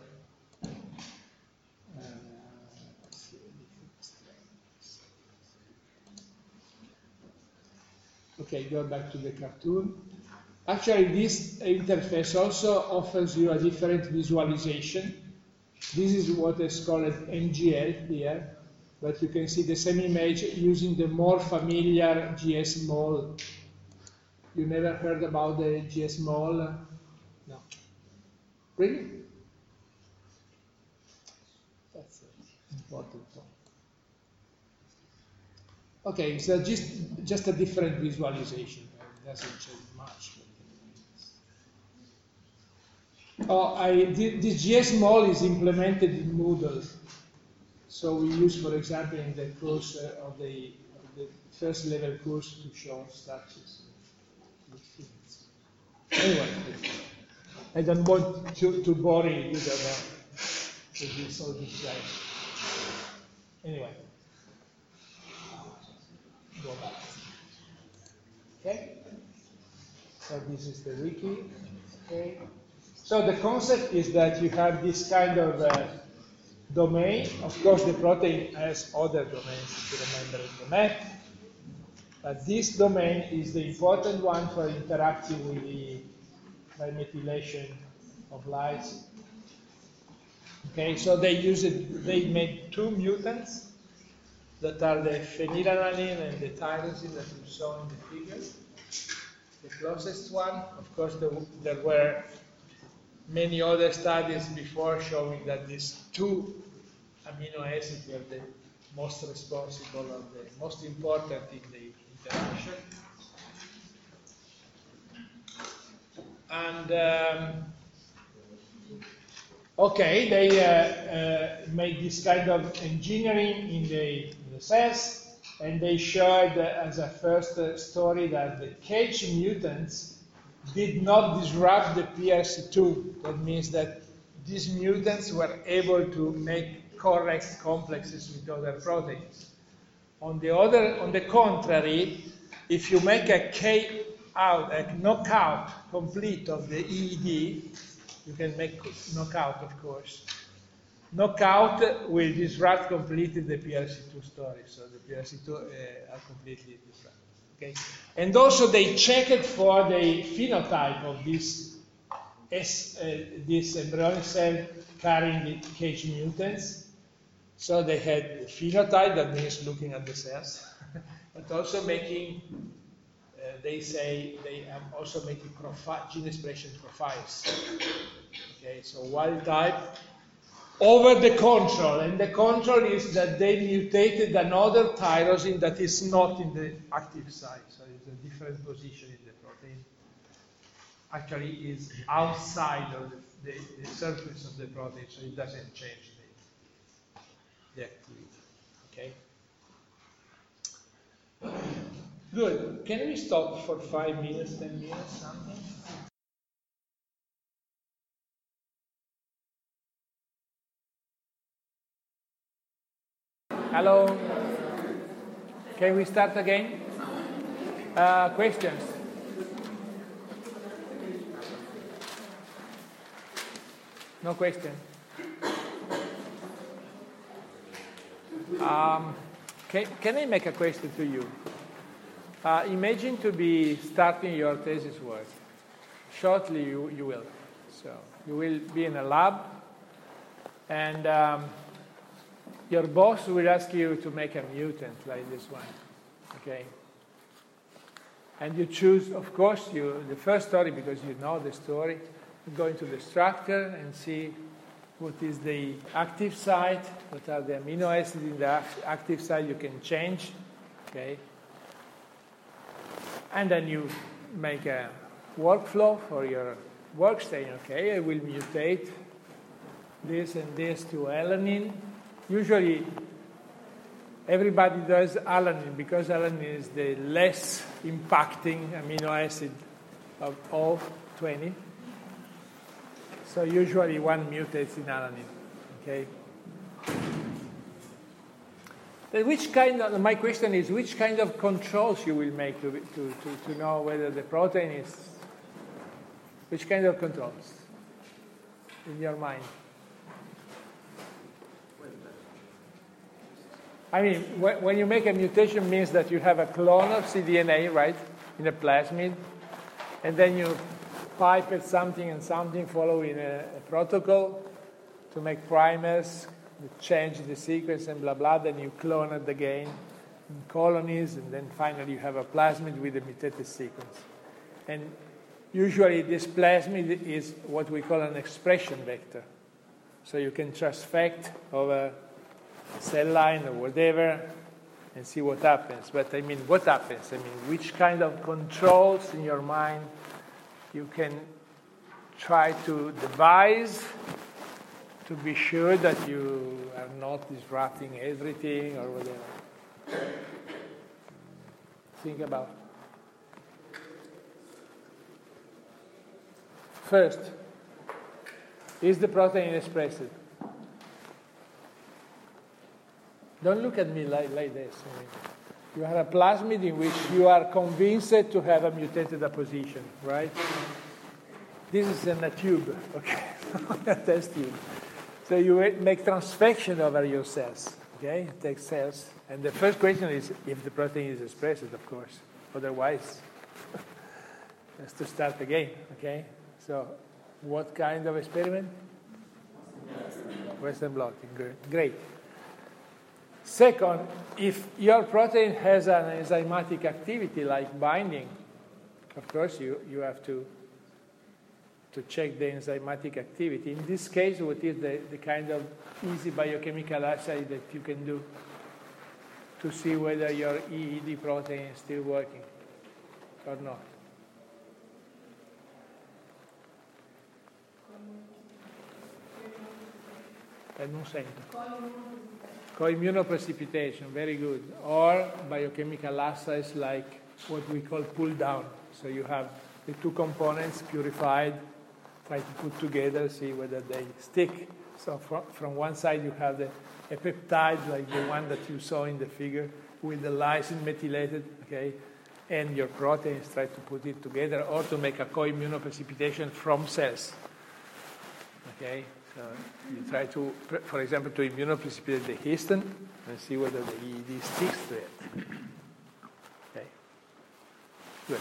Okay, go back to the cartoon. Actually, this interface also offers you a different visualization. This is what is called MGL here, but you can see the same image using the more familiar GS-MOL. You never heard about the GS-MOL? No. Really? That's an important point. Okay, so just a different visualization. It doesn't change much. This GS-MOL is implemented in Moodle. So we use, for example, in the course of the first level course to show structures. Anyway, I don't want to bore you with this all this slide. Anyway, go back. Okay. So this is the wiki. Okay. So the concept is that you have this kind of domain. Of course, the protein has other domains to remember in the map. But this domain is the important one for interacting with the trimethylation of lights. Okay, so they made two mutants that are the phenylalanine and the tyrosine that you saw in the figure. The closest one, of course, there were many other studies before showing that these two amino acids were the most responsible or the most important in the interaction. And okay, they made this kind of engineering in the cells, and they showed as a first story that the cage mutants did not disrupt the PRC2. That means that these mutants were able to make correct complexes with other proteins. On the contrary, if you make a knockout complete of the EED, you can make knockout, of course. Knockout will disrupt completely the PRC2 story, so the PRC2 are completely disrupted. Okay, and also they checked for the phenotype of this embryonic cell carrying the cage mutants. So they had phenotype, that means looking at the cells, but also making. They say they are also making gene expression profiles. Okay, so wild type over the control, and the control is that they mutated another tyrosine that is not in the active site, so it's a different position in the protein. Actually, is outside of the surface of the protein, so it doesn't change the activity. Okay. Good. Can we stop for 5 minutes, 10 minutes, something? Hello. Can we start again? Questions? No question. Can I make a question to you? Imagine to be starting your thesis work. Shortly you will. So you will be in a lab, and your boss will ask you to make a mutant like this one. Okay? And you choose, of course, the first story, because you know the story. You go into the structure and see what is the active site, what are the amino acids in the active site you can change, okay? And then you make a workflow for your work saying, okay, I will mutate this and this to alanine. Usually, everybody does alanine because alanine is the less impacting amino acid of all 20. So usually one mutates in alanine, okay? Then my question is, which kind of controls you will make to know whether the protein is, which kind of controls in your mind? I mean, when you make a mutation means that you have a clone of cDNA, right, in a plasmid, and then you pipette something and something following a protocol to make primers, change the sequence and blah, blah, then you clone it again in colonies, and then finally you have a plasmid with a mutated sequence. And usually this plasmid is what we call an expression vector. So you can transfect over a cell line or whatever and see what happens. But I mean, what happens? I mean, which kind of controls in your mind you can try to devise to be sure that you are not disrupting everything or whatever. Think about. First, is the protein expressed? Don't look at me like this. I mean, you have a plasmid in which you are convinced to have a mutated apposition, right? This is in a tube, okay? A test tube. So you make transfection over your cells, okay? Take cells. And the first question is if the protein is expressed, of course. Otherwise, it has to start again, okay? So what kind of experiment? Western blotting, great. Second, if your protein has an enzymatic activity like binding, of course you have to check the enzymatic activity. In this case, what is the kind of easy biochemical assay that you can do to see whether your EED protein is still working or not? Non sento. Co-immunoprecipitation, very good. Or biochemical assays like what we call pull down. So you have the two components purified, try to put together, see whether they stick. So from one side you have a peptide like the one that you saw in the figure with the lysine methylated, okay? And your proteins try to put it together or to make a co-immunoprecipitation from cells, okay? So you try to, for example, to immunoprecipitate the histone and see whether the EED sticks to it. Okay. Good.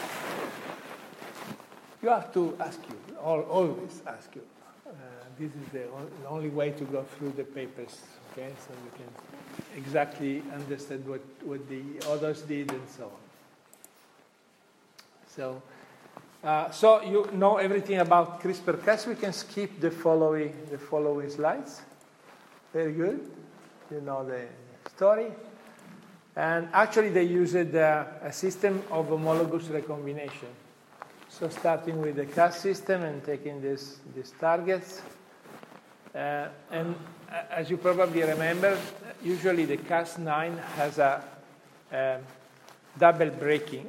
You have to ask you, always ask you. This is the only way to go through the papers, okay? So you can exactly understand what the others did and so on. So you know everything about CRISPR-Cas. We can skip the following slides. Very good. You know the story. And actually they used a system of homologous recombination. So starting with the Cas system and taking these targets. And as you probably remember, usually the Cas9 has a double breaking,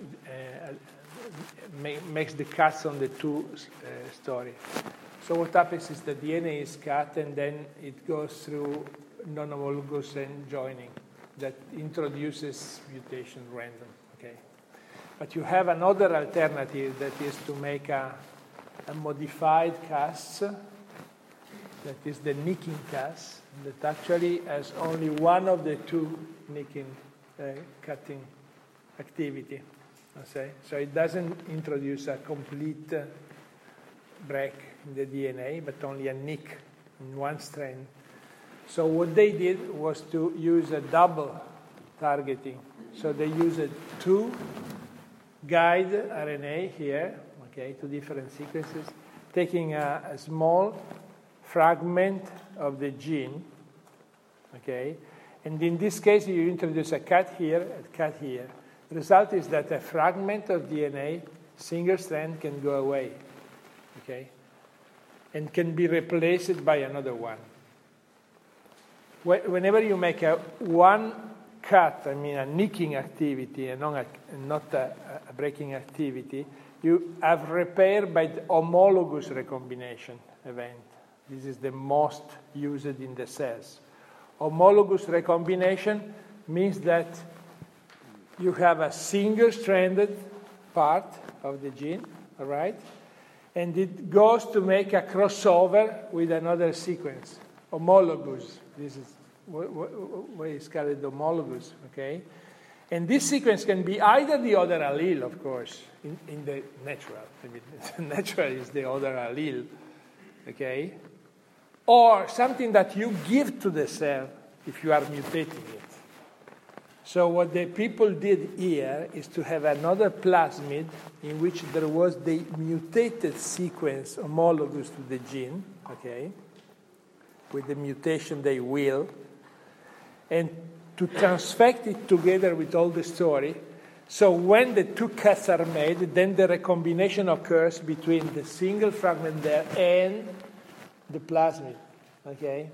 makes the cuts on the two story. So what happens is the DNA is cut and then it goes through non-homologous end joining that introduces mutation random. Okay, but you have another alternative that is to make a modified Cas, that is the nicking Cas, that actually has only one of the two nicking cutting activity. Okay? So it doesn't introduce a complete break in the DNA, but only a nick in one strand. So what they did was to use a double targeting. So they used two guide RNA here, okay, two different sequences, taking a small fragment of the gene, okay, and in this case you introduce a cut here, a cut here. The result is that a fragment of DNA, single strand, can go away, okay, and can be replaced by another one. Whenever you make one cut, I mean a nicking activity and not a breaking activity, you have repair by the homologous recombination event. This is the most used in the cells. Homologous recombination means that you have a single-stranded part of the gene, all right? And it goes to make a crossover with another sequence, homologous. This is what is called homologous, okay? And this sequence can be either the other allele, of course, in the natural. I mean, natural is the other allele, okay? Or something that you give to the cell if you are mutating it. So what the people did here is to have another plasmid in which there was the mutated sequence homologous to the gene, okay, with the mutation they will, and to transfect it together with all the story. So when the two cuts are made, then the recombination occurs between the single fragment there and the plasmid, okay?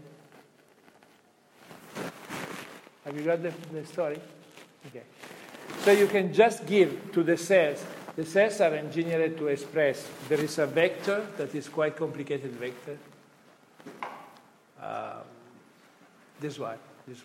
Have you got the story? Okay. So you can just give to the cells. The cells are engineered to express. There is a vector that is quite complicated vector. This one.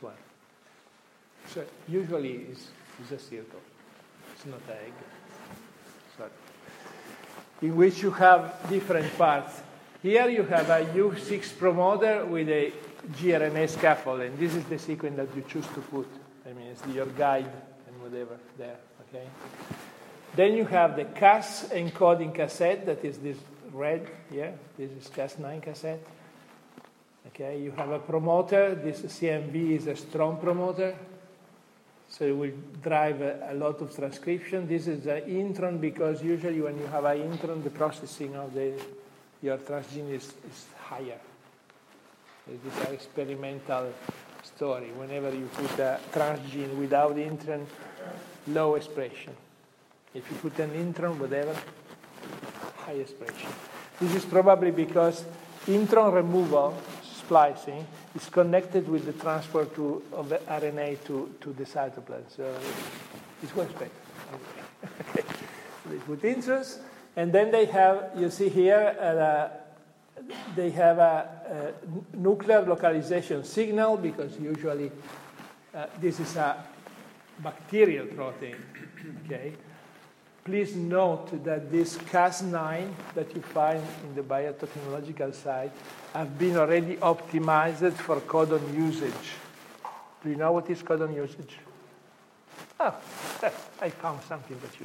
So usually it's a circle. It's not an egg. Sorry. In which you have different parts. Here you have a U6 promoter with a gRNA scaffold, and this is the sequence that you choose to put. I mean, it's your guide and whatever there, okay? Then you have the Cas encoding cassette, that is this red here. This is Cas9 cassette. Okay, you have a promoter. This CMV is a strong promoter, so it will drive a lot of transcription. This is an intron, because usually when you have an intron, the processing of your transgene is higher. It is an experimental story. Whenever you put a transgene without intron, low expression. If you put an intron, whatever, high expression. This is probably because intron removal, splicing, is connected with the transport of the RNA to the cytoplasm. So it's what expect. Okay. So they put introns, and then they have, you see here, they have a nuclear localization signal, because usually this is a bacterial protein, okay? Please note that this Cas9 that you find in the biotechnological side have been already optimized for codon usage. Do you know what is codon usage? Oh, I found something that you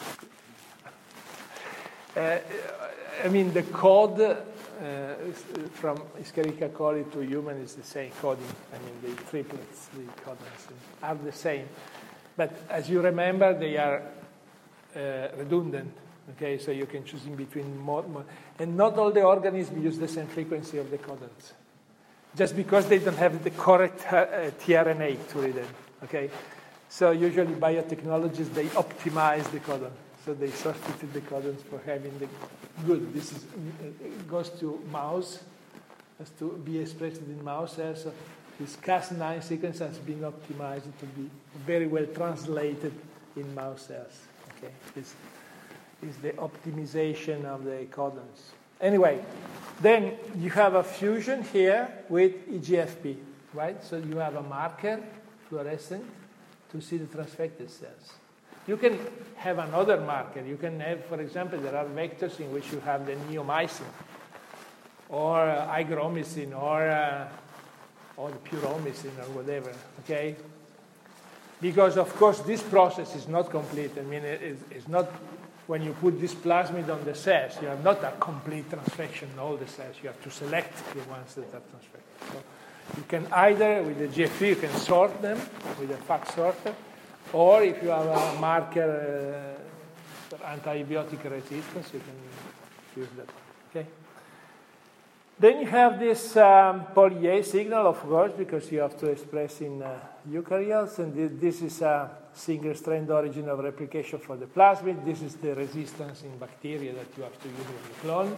don't. I mean, the code from Escherichia coli to human is the same coding. I mean, the triplets, the codons are the same. But as you remember, they are redundant. Okay, so you can choose in between more. And not all the organisms use the same frequency of the codons, just because they don't have the correct tRNA to read them. Okay, so usually biotechnologists, they optimize the codon. So they substitute the codons for having the good. This is goes to mouse, has to be expressed in mouse cells. So this Cas9 sequence has been optimized to be very well translated in mouse cells. Okay, this is the optimization of the codons. Anyway, then you have a fusion here with EGFP, right? So you have a marker, fluorescent, to see the transfected cells. You can have another marker. You can have, for example, there are vectors in which you have the neomycin, or hygromycin, or the puromycin, or whatever, okay? Because, of course, this process is not complete. I mean, it's not when you put this plasmid on the cells, you have not a complete transfection in all the cells. You have to select the ones that are transfected. So you can either, with the GFP, you can sort them with a FACS sorter, or if you have a marker for antibiotic resistance, you can use that. Okay. Then you have this poly-A signal, of course, because you have to express in eukaryotes, and this is a single-strand origin of replication for the plasmid. This is the resistance in bacteria that you have to use when you clone.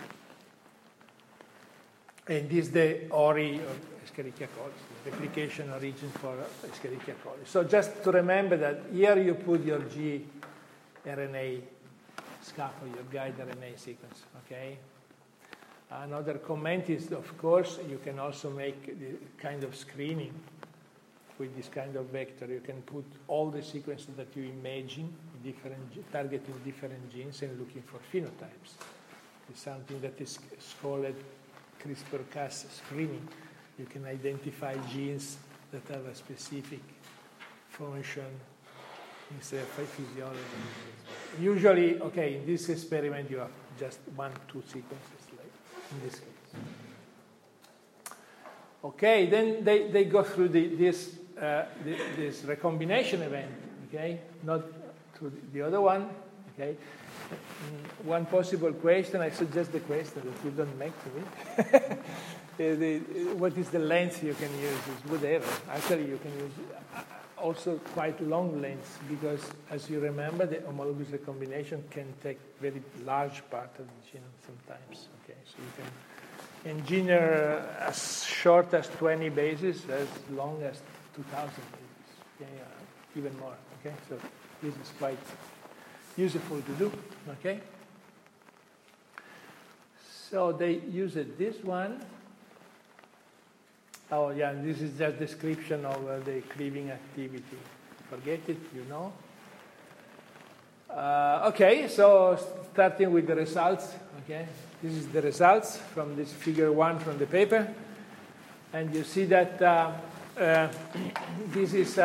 And this is the ORI of Escherichia coli, the replication origin for Escherichia coli. So just to remember that here you put your gRNA scaffold, your guide RNA sequence, okay? Another comment is, of course, you can also make the kind of screening with this kind of vector. You can put all the sequences that you imagine, targeting different genes and looking for phenotypes. It's something that is called CRISPR-Cas screening. You can identify genes that have a specific function instead of physiology. Usually, okay, in this experiment you have just 1-2 sequences, like in this case. Okay, then they go through this recombination event, okay, not through the other one, okay. One possible question, I suggest the question that you don't make to me. What is the length you can use? Is whatever. Actually, you can use also quite long lengths because, as you remember, the homologous recombination can take very large part of the genome sometimes. Okay, so you can engineer as short as 20 bases, as long as 2,000 bases, okay, even more. Okay, so this is quite useful to do. Okay. So they used this one. Oh yeah, this is just description of the cleaving activity. Forget it, you know. Okay, so starting with the results. Okay, this is the results from this figure 1 from the paper, and you see that this is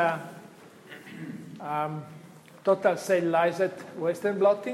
total cell lysate Western blotting.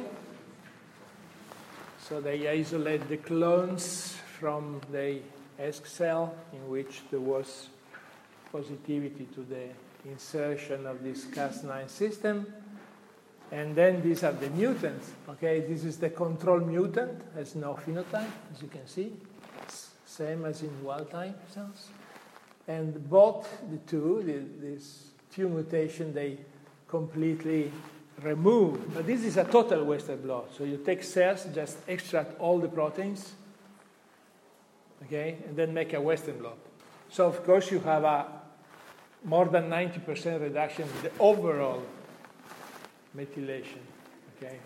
So they isolate the clones from the ESC cell in which there was positivity to the insertion of this Cas9 system. And then these are the mutants. Okay, this is the control mutant, has no phenotype, as you can see. Same as in wild-type cells. And both the two, these two mutations, they completely remove. But this is a total Western blot. So you take cells, just extract all the proteins, okay, and then make a Western blot. So of course you have a more than 90% reduction in the overall methylation. Okay.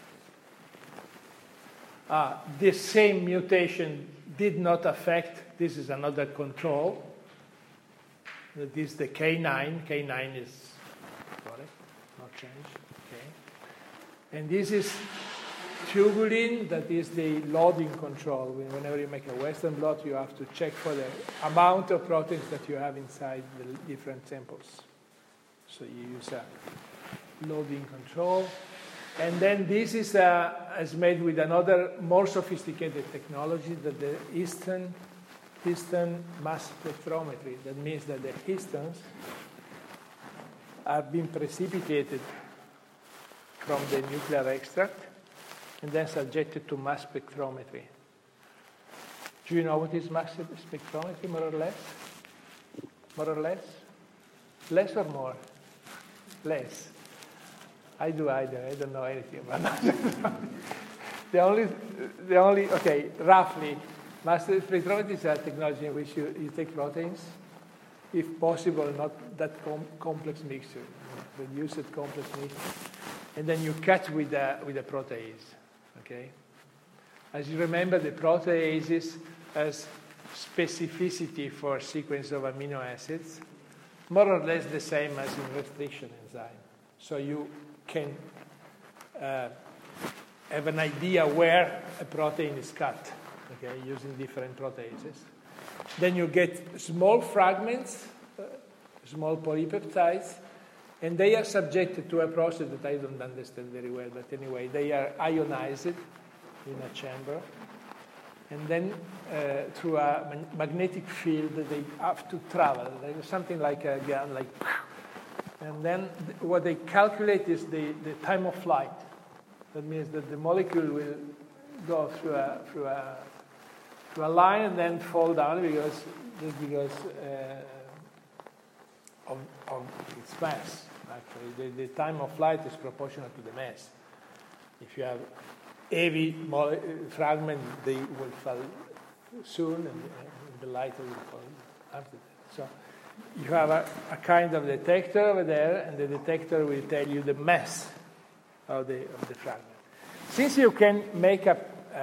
This same mutation did not affect. This is another control. This is the K9. K9 is correct, not changed. Okay. And this is tubulin, that is the loading control. Whenever you make a Western blot, you have to check for the amount of proteins that you have inside the different samples. So you use a loading control. And then this is made with another more sophisticated technology, that the histone mass spectrometry. That means that the histones are being precipitated from the nuclear extract and then subjected to mass spectrometry. Do you know what is mass spectrometry, more or less? More or less? Less or more? Less. I do either. I don't know anything about that. the only, okay, roughly, mass spectrometry is a technology in which you take proteins, if possible, not that complex mixture, reduced complex mixture, and then you cut with a protease. Okay. As you remember, the proteases has specificity for sequence of amino acids, more or less the same as in restriction enzyme. So you can have an idea where a protein is cut, okay, using different proteases. Then you get small fragments, small polypeptides, and they are subjected to a process that I don't understand very well, but anyway, they are ionized in a chamber. And then through a magnetic field, they have to travel, like something like a gun, like. And then what they calculate is the time of flight. That means that the molecule will go through a line and then fall down because of its mass. Actually, the time of flight is proportional to the mass. If you have heavy fragment, they will fall soon, and the lighter will fall after that. So you have a kind of detector over there, and the detector will tell you the mass of the fragment. Since you can make a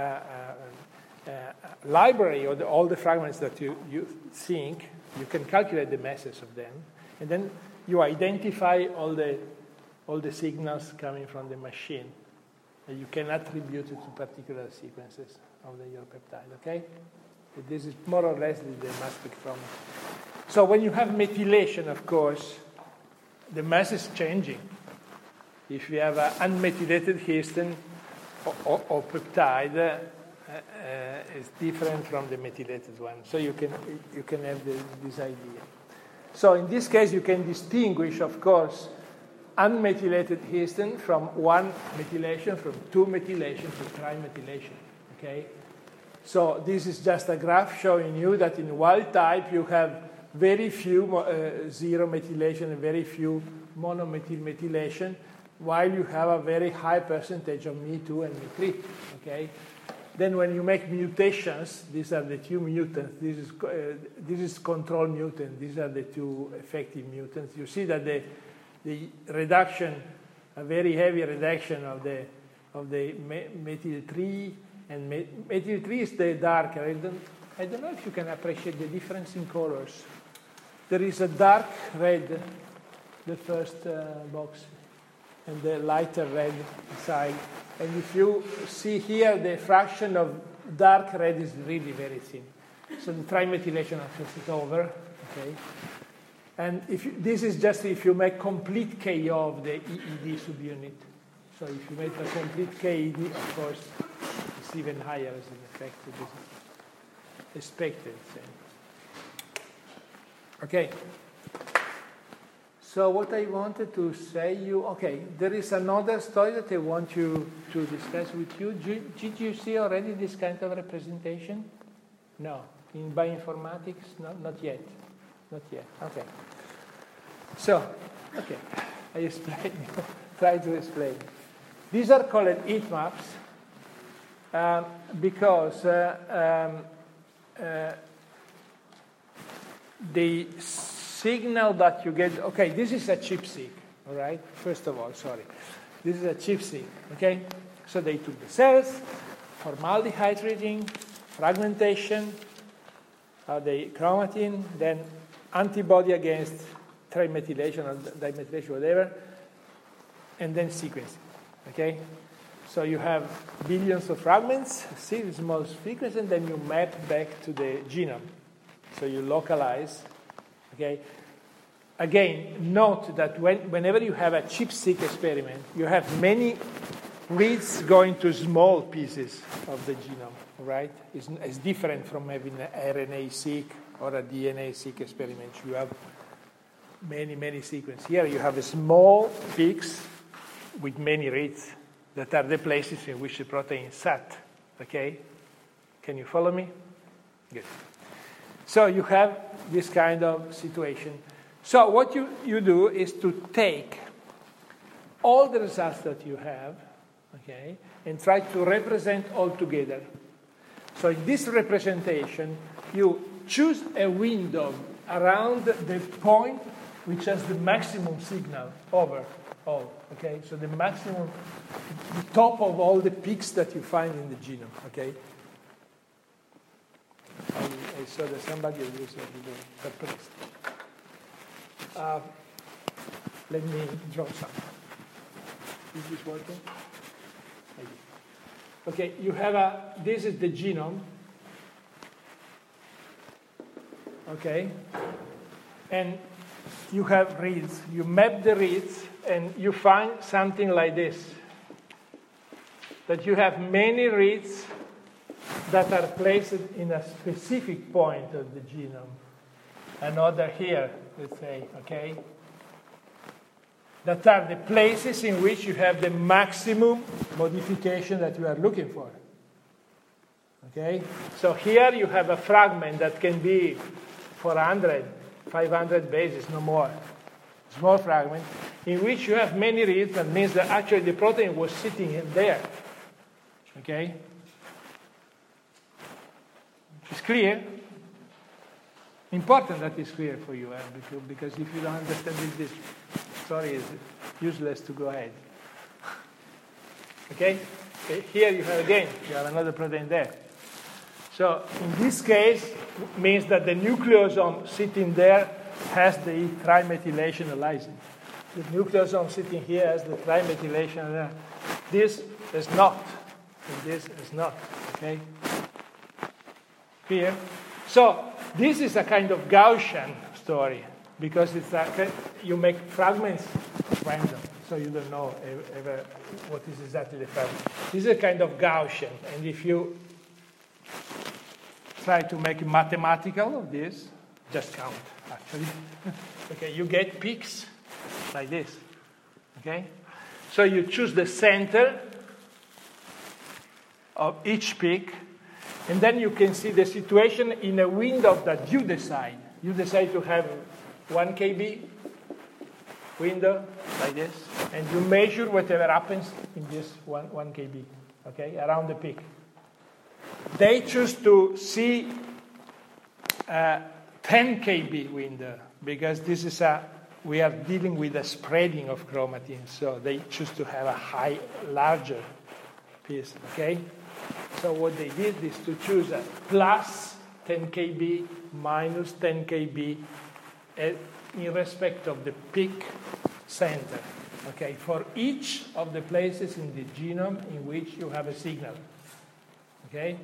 library of all the fragments that you think, you can calculate the masses of them, and then you identify all the signals coming from the machine, and you can attribute it to particular sequences of your peptide. Okay, this is more or less the mass spectrometry. So when you have methylation, of course, the mass is changing. If you have an unmethylated histone or peptide, it's different from the methylated one. So you can have this idea. So in this case, you can distinguish, of course, unmethylated histone from one methylation, from two methylation to trimethylation. Okay. So this is just a graph showing you that in wild type you have very few zero methylation and very few monomethyl methylation, while you have a very high percentage of Me2 and Me3. Okay. Then when you make mutations, these are the two mutants. This is control mutant. These are the two effective mutants. You see that the reduction, a very heavy reduction of the methyl 3, and methyl 3 is the darker. I don't know if you can appreciate the difference in colors. There is a dark red, the first box, and the lighter red side. And if you see here, the fraction of dark red is really very thin. So the trimethylation actually is over. Okay. And this is just if you make complete KO of the EED subunit. So if you make a complete KED, of course, it's even higher as an effect. This is expected. Okay. So what I wanted to say there is another story that I want you to discuss with you. Did you see already this kind of representation? No. In bioinformatics? No, not yet. Not yet. Okay. So, I explain. Try to explain. These are called heat maps because the signal that you get, this is a ChIP-seq, all right? First of all, sorry. This is a ChIP-seq, okay? So they took the cells, formaldehyde treating, fragmentation, the chromatin, then antibody against trimethylation or dimethylation, whatever, and then sequencing, okay? So you have billions of fragments, see the small sequence, and then you map back to the genome. So you localize. Okay. Again, note that whenever you have a ChIP-seq experiment, you have many reads going to small pieces of the genome, right? It's different from having an RNA-seq or a DNA-seq experiment. You have many sequences. Here you have a small peaks with many reads that are the places in which the protein sat. Okay? Can you follow me? Good. So you have this kind of situation. So what you do is to take all the results that you have, okay, and try to represent all together. So in this representation, you choose a window around the point which has the maximum signal over all, okay? So the maximum, the top of all the peaks that you find in the genome, okay? I saw that somebody was perplexed. Let me draw some. Is this working? Maybe. Okay, you have this is the genome. Okay? And you have reads. You map the reads, and you find something like this. That you have many reads that are placed in a specific point of the genome. Another here, let's say, okay? that are the places in which you have the maximum modification that you are looking for. Okay? So here you have a fragment that can be 400, 500 bases, no more. Small fragment, in which you have many reads. That means that actually the protein was sitting in there. Okay? It's clear? Important that it's clear for you, because if you don't understand this story is useless to go ahead. Okay? Here you have another protein there. So in this case, means that the nucleosome sitting there has the trimethylation lysine. The nucleosome sitting here has the trimethylation. This is not, and this is not. Okay? Clear? So this is a kind of Gaussian story, because it's you make fragments random, so you don't know ever what is exactly the fragment. This is a kind of Gaussian, and if you try to make it mathematical of this, just count, actually. Okay, you get peaks like this. Okay? So you choose the center of each peak, and then you can see the situation in a window that you decide. You decide to have 1 kb window like this, and you measure whatever happens in this 1 kb, okay, around the peak. They choose to see a 10 kb window, because this is we are dealing with a spreading of chromatin, so they choose to have a larger piece, okay? So what they did is to choose a plus 10 kb, minus 10 kb, in respect of the peak center, okay, for each of the places in the genome in which you have a signal, okay?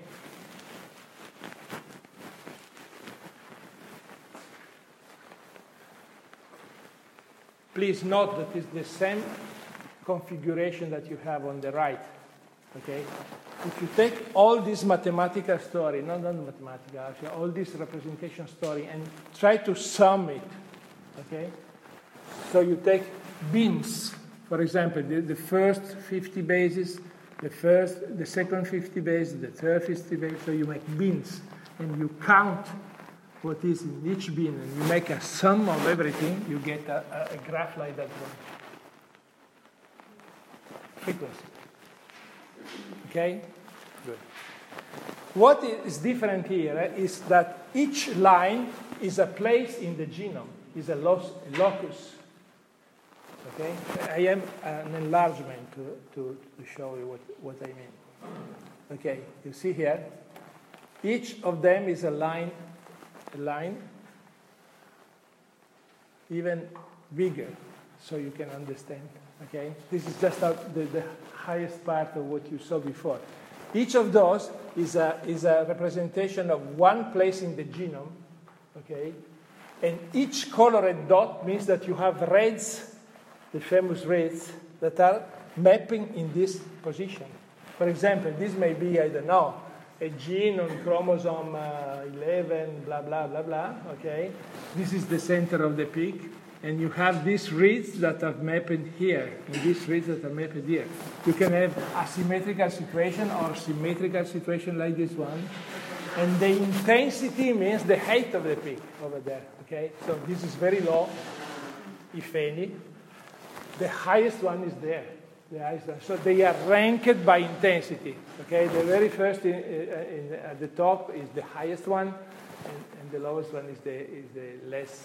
Please note that it's the same configuration that you have on the right, okay? If you take all this mathematical story, not mathematical, actually, all this representation story, and try to sum it, okay? So you take bins, for example, the first 50 bases, the second 50 bases, the third 50 bases, so you make bins, and you count what is in each bin, and you make a sum of everything, you get a graph like that one. Frequency. Okay? Good. What is different here is that each line is a place in the genome, is a locus. Okay? I am an enlargement to show you what I mean. Okay, you see here, each of them is a line even bigger, so you can understand. Okay, this is just the highest part of what you saw before. Each of those is a representation of one place in the genome. Okay, and each colored dot means that you have reds, the famous reds, that are mapping in this position. For example, this may be, I don't know, a gene on chromosome 11, blah, blah, blah, blah, okay? This is the center of the peak, and you have these reads that are mapped here, and these reads that are mapped here. You can have asymmetrical situation or symmetrical situation like this one, and the intensity means the height of the peak over there, okay? So this is very low, if any. The highest one is there. So they are ranked by intensity. Okay, the very first at the top is the highest one, and the lowest one is the less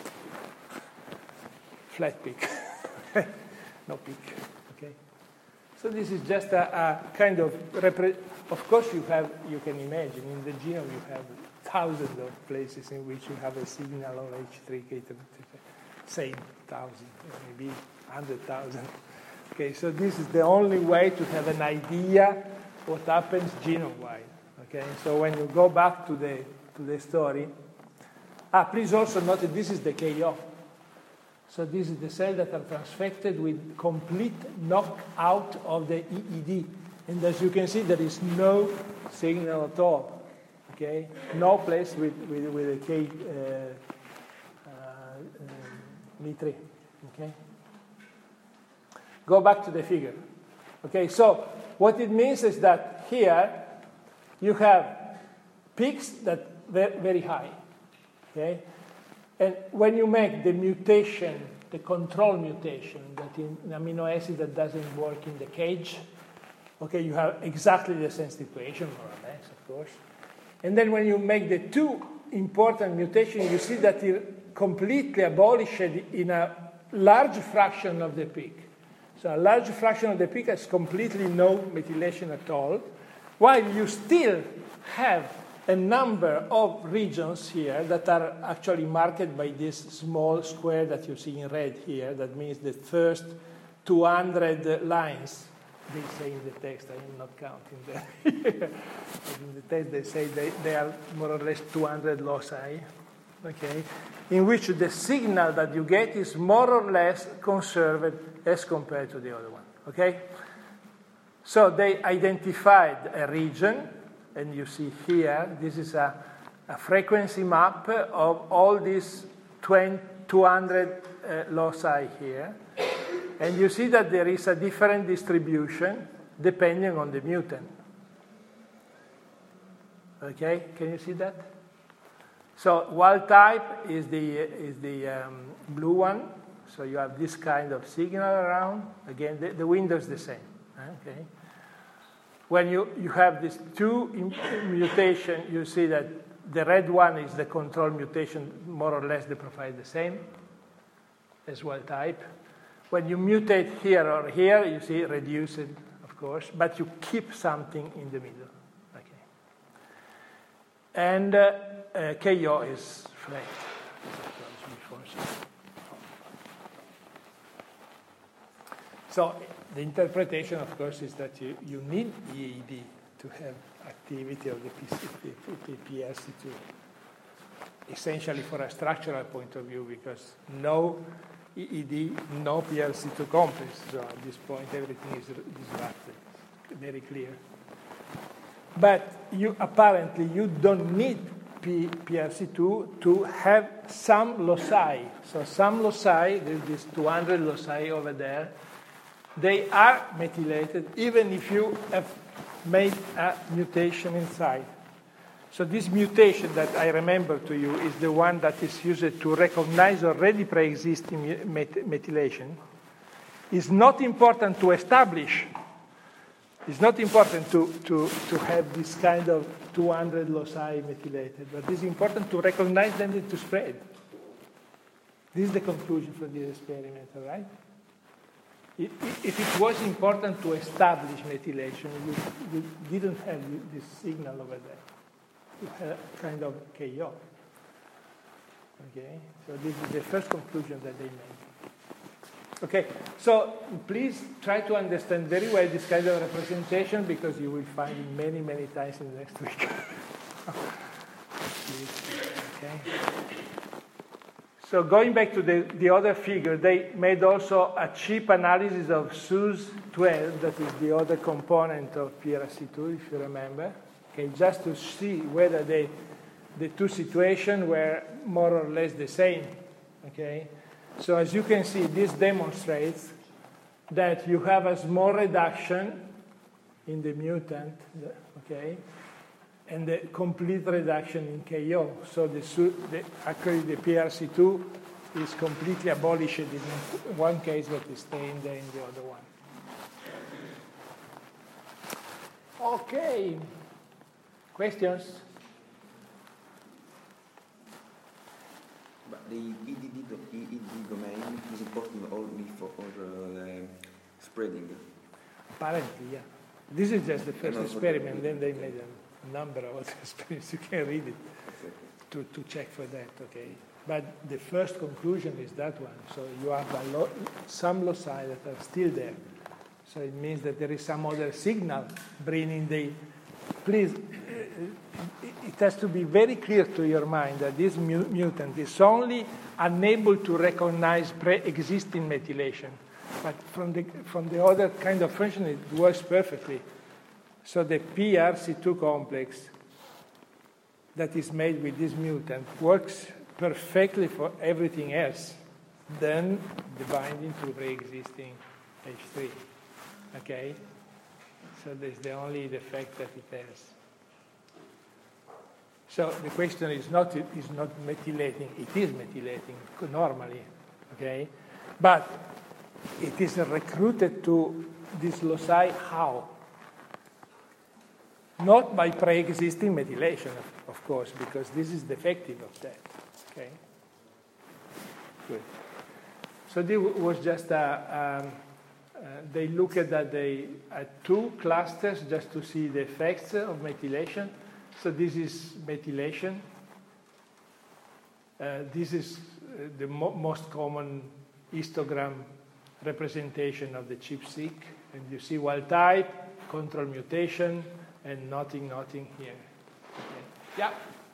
flat peak, no peak. Okay, so this is just a kind of of course you can imagine in the genome you have thousands of places in which you have a signal of H3K, say 1,000, maybe 100,000. Okay, so this is the only way to have an idea what happens genome-wide. Okay, so when you go back to the story, please also note that this is the KO. So this is the cell that are transfected with complete knockout of the EED, and as you can see, there is no signal at all. Okay, no place with a K3. Okay. Go back to the figure. Okay, so what it means is that here you have peaks that very high. Okay, and when you make the mutation, the control mutation that in an amino acid that doesn't work in the cage, okay, you have exactly the same situation, more or less, of course. And then when you make the two important mutations, you see that it completely abolished in a large fraction of the peak. So a large fraction of the peak has completely no methylation at all, while you still have a number of regions here that are actually marked by this small square that you see in red here. That means the first 200 lines. They say in the text, I am not counting them. In the text they say they are more or less 200 loci, okay, in which the signal that you get is more or less conserved as compared to the other one, okay? So they identified a region, and you see here, this is a frequency map of all these 200 loci here. And you see that there is a different distribution depending on the mutant. Okay, can you see that? So wild type is the blue one. So you have this kind of signal around. Again, the window is the same. Okay. When you have these two mutations, you see that the red one is the control mutation, more or less the profile is the same as wild type. When you mutate here or here, you see reduced, of course, but you keep something in the middle. Okay. And KO is flat. So the interpretation, of course, is that you need EED to have activity of the PRC2, essentially for a structural point of view, because no EED, no PRC2 complex. So at this point, everything is disrupted. Very clear. But apparently you don't need PRC2 to have some loci. So some loci, there's these 200 loci over there, they are methylated even if you have made a mutation inside. So this mutation that I remember to you is the one that is used to recognize already pre-existing methylation. It's not important to establish. It's not important to have this kind of 200 loci methylated, but it's important to recognize them and to spread. This is the conclusion from this experiment, all right? If it was important to establish methylation, you didn't have this signal over there. You had a kind of KO. Okay, so this is the first conclusion that they made. Okay, so please try to understand very well this kind of representation, because you will find it many, many times in the next week. Okay. So going back to the other figure, they made also a cheap analysis of SUS12, that is the other component of PRC2, if you remember. Okay, just to see whether the two situations were more or less the same. Okay, so as you can see, this demonstrates that you have a small reduction in the mutant, okay, and the complete reduction in KO. So actually the PRC2 is completely abolished in one case, but is staying there in the other one. Okay. Questions? But the EED domain is important only for spreading. Apparently, yeah. This is just the first experiment. Then they made a number of other experiments. You can read it to check for that. Okay. But the first conclusion is that one. So you have some loci that are still there. So it means that there is some other signal bringing the. Please, it has to be very clear to your mind that this mutant is only unable to recognize pre-existing methylation. But from the other kind of function, it works perfectly. So the PRC2 complex that is made with this mutant works perfectly for everything else than the binding to pre-existing H3. Okay? So that's the only defect that it has. So the question is not methylating. It is methylating normally, okay? But it is recruited to this loci how? Not by pre-existing methylation, of course, because this is defective of that, okay? Good. So this was just they looked at two clusters just to see the effects of methylation. So this is methylation. This is the most common histogram representation of the ChIP-seq. And you see wild type, control mutation, and nothing here. Okay. Yeah?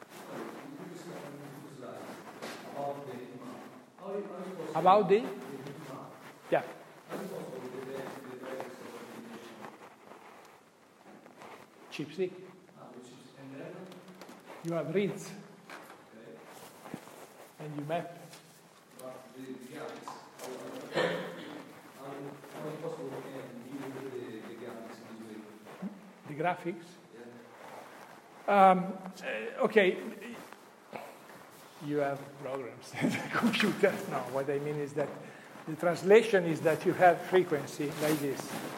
About the? Yeah. ChIP-seq. You have reads. And you map. The graphics? Okay. You have programs in the computer. No, what I mean is that the translation is that you have frequency like this.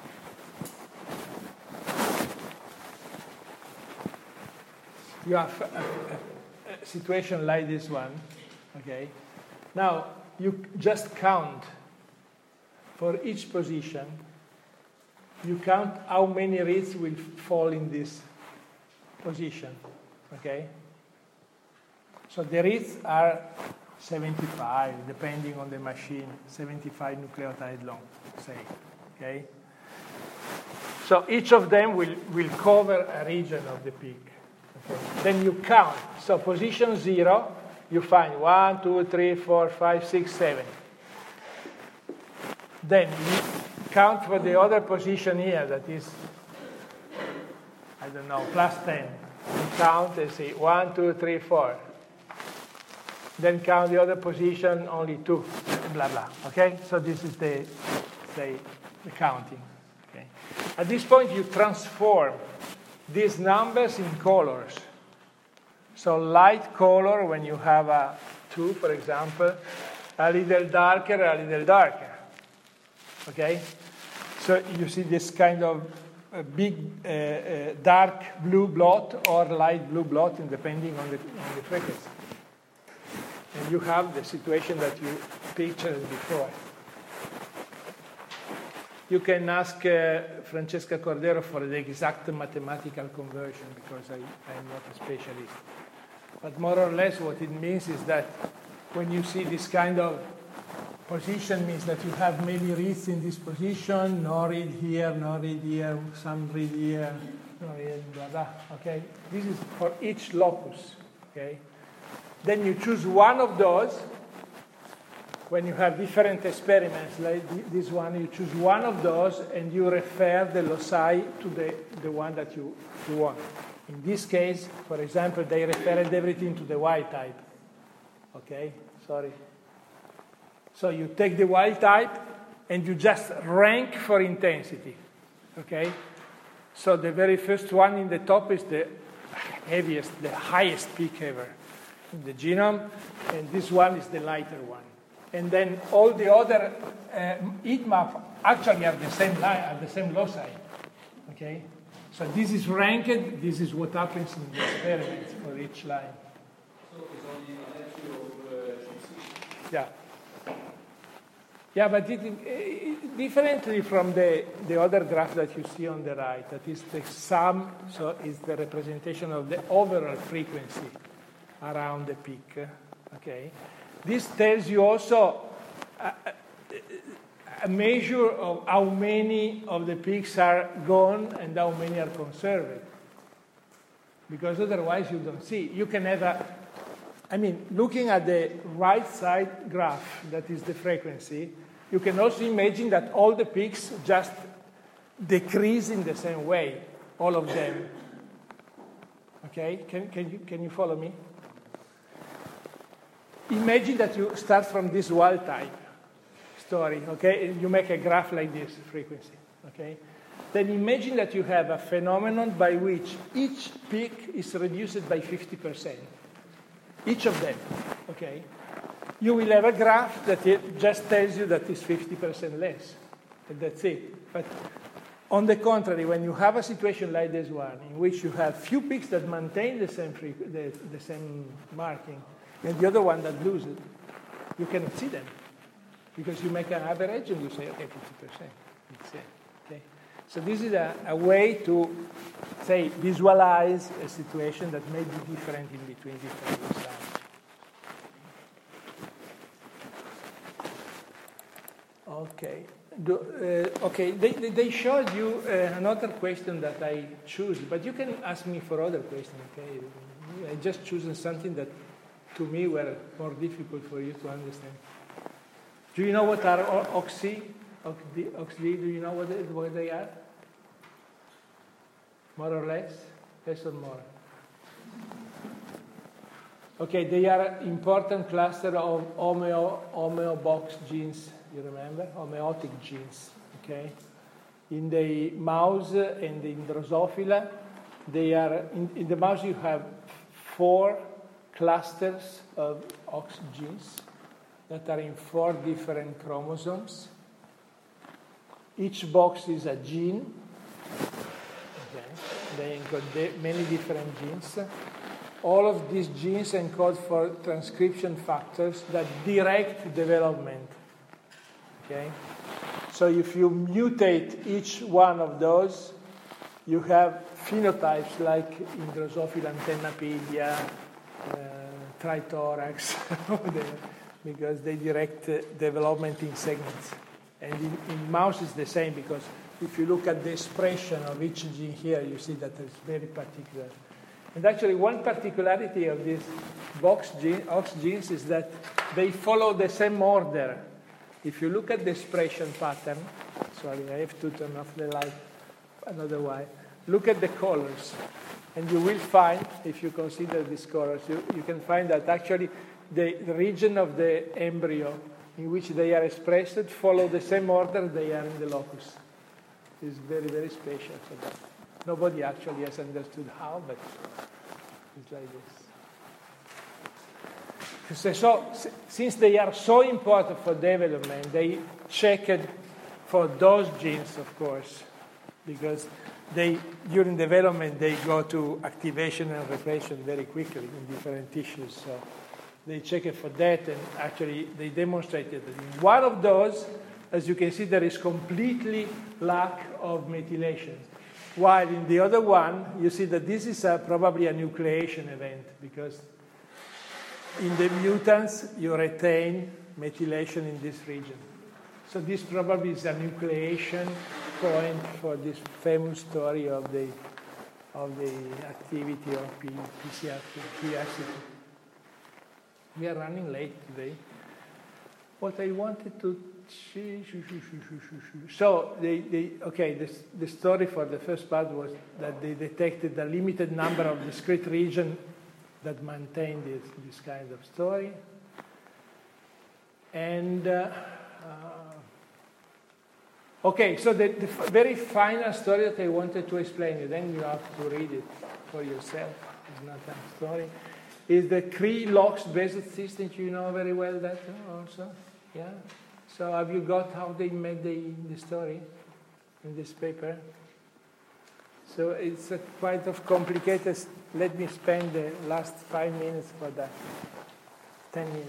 You have a situation like this one, okay? Now, you just count for each position. You count how many reads will fall in this position, okay? So the reads are 75, depending on the machine, 75 nucleotide long, say, okay? So each of them will cover a region of the peak. Okay. Then you count. So position 0, you find 1, 2, 3, 4, 5, 6, 7. Then you count for the other position here, that is, I don't know, plus 10. You count and say 1, 2, 3, 4. Then count the other position, only 2, blah, blah. Okay? So this is the counting. Okay? At this point, you transform these numbers in colors. So light color, when you have a 2, for example, a little darker. Okay? So you see this kind of big dark blue blot or light blue blot, depending on the frequency. And you have the situation that you pictured before. You can ask Francesca Cordero for the exact mathematical conversion, because I am not a specialist. But more or less what it means is that when you see this kind of position, means that you have many reads in this position, no read here, some read here, no read, blah, blah. Okay? This is for each locus. Okay? Then you choose one of those. When you have different experiments like this one, you choose one of those and you refer the loci to the one that you want. In this case, for example, they referred everything to the wild type. Okay? Sorry. So you take the wild type and you just rank for intensity. Okay? So the very first one in the top is the heaviest, the highest peak ever in the genome, and this one is the lighter one. And then all the other heat maps actually are the same line, are the same loci. Okay? So this is ranked, this is what happens in the experiments for each line. So it's only an issue of Yeah. Yeah, but differently from the other graph that you see on the right, that is the sum, so it's the representation of the overall frequency around the peak. Okay? This tells you also a measure of how many of the peaks are gone and how many are conserved. Because otherwise you don't see. You can have looking at the right side graph, that is the frequency, you can also imagine that all the peaks just decrease in the same way, all of them. Okay? Can you follow me? Imagine that you start from this wild type. story, okay? You make a graph like this, frequency, okay? Then imagine that you have a phenomenon by which each peak is reduced by 50%. Each of them, okay? You will have a graph that just tells you that it's 50% less, and that's it. But on the contrary, when you have a situation like this one, in which you have few peaks that maintain the same marking, and the other one that loses, you cannot see them. Because you make an average and you say, okay, 50%. That's it. Okay? So this is a way to, say, visualize a situation that may be different in between different results. Okay. Okay, they showed you another question that I choose, but you can ask me for other questions, okay? I just chosen something that, to me, were more difficult for you to understand. Do you know what are OXD? OXD, do you know what they are? More or less? Less or more? Okay, they are important cluster of homeobox genes. You remember? Homeotic genes, okay? In the mouse and in Drosophila, they are, in the mouse you have 4 clusters of OX genes that are in 4 different chromosomes. Each box is a gene. Okay. They encode many different genes. All of these genes encode for transcription factors that direct development. Okay? So if you mutate each one of those, you have phenotypes like in Drosophila antennapedia, trithorax, because they direct development in segments. And in mouse it's the same, because if you look at the expression of each gene here, you see that it's very particular. And actually one particularity of these OX genes is that they follow the same order. If you look at the expression pattern, sorry, I have to turn off the light another way. Look at the colors, and you will find, if you consider these colors, you can find that actually the region of the embryo in which they are expressed follow the same order they are in the locus. It's very, very special for that. Nobody actually has understood how, but it's like this. So, since they are so important for development, they checked for those genes, of course, because during development they go to activation and repression very quickly in different tissues. So they checked for that, and actually they demonstrated that in one of those, as you can see, there is completely lack of methylation. While in the other one, you see that this is probably a nucleation event, because in the mutants, you retain methylation in this region. So this probably is a nucleation point for this famous story of the activity of PCRC. We are running late today. What I wanted to... So, the story for the first part was that they detected a limited number of discrete regions that maintain this kind of story. And, so the very final story that I wanted to explain you, then you have to read it for yourself. It's not a story. Is the Cre-Lox-based system. You know very well that also? Yeah? So have you got how they made the story in this paper? So it's quite of complicated. Let me spend the last 5 minutes for that. 10 minutes.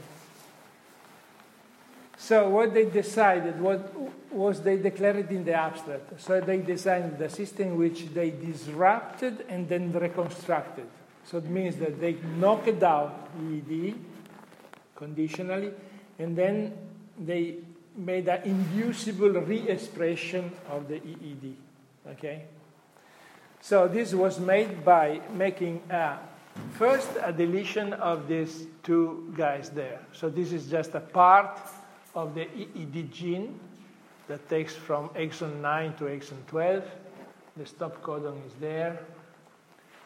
So what they decided, what was they declared in the abstract. So they designed the system which they disrupted and then reconstructed. So it means that they knocked out EED conditionally, and then they made an inducible re-expression of the EED. Okay? So this was made by making first a deletion of these 2 guys there. So this is just a part of the EED gene that takes from exon 9 to exon 12. The stop codon is there.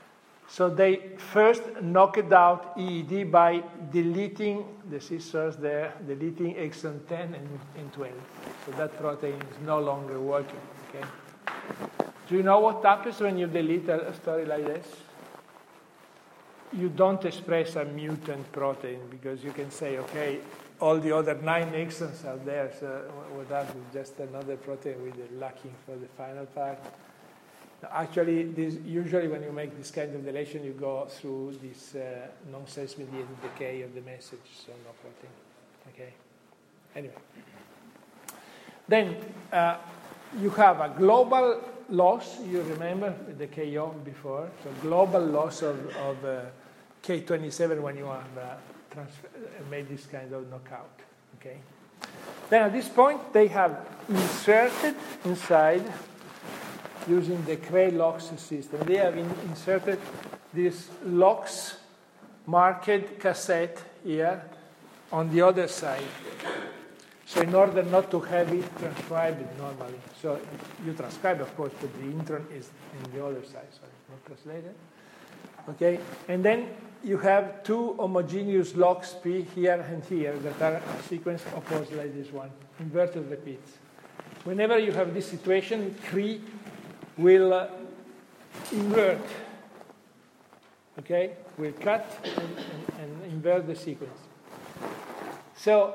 So they first knocked out EED by deleting the scissors there, deleting exon 10 and 12. So that protein is no longer working. Okay. Do you know what happens when you delete a story like this? You don't express a mutant protein because you can say, okay, all the other 9 exons are there, so what happens is just another protein with the lacking for the final part. Actually, usually when you make this kind of deletion, you go through this non-sense mediated decay of the message, so no protein. Okay. Anyway. Then you have a global loss, you remember the KO before, so global loss of K27 when you have made this kind of knockout. Okay. Then at this point, they have inserted inside, using the Cray LOX system, they have inserted this LOX marked cassette here on the other side. So in order not to have it transcribed normally. So you transcribe, of course, but the intron is in the other side, so it's not translated. Okay, and then you have 2 homogeneous LOX P here and here that are sequenced opposed like this one, inverted repeats. Whenever you have this situation, Cray will invert, okay? Will cut and invert the sequence. So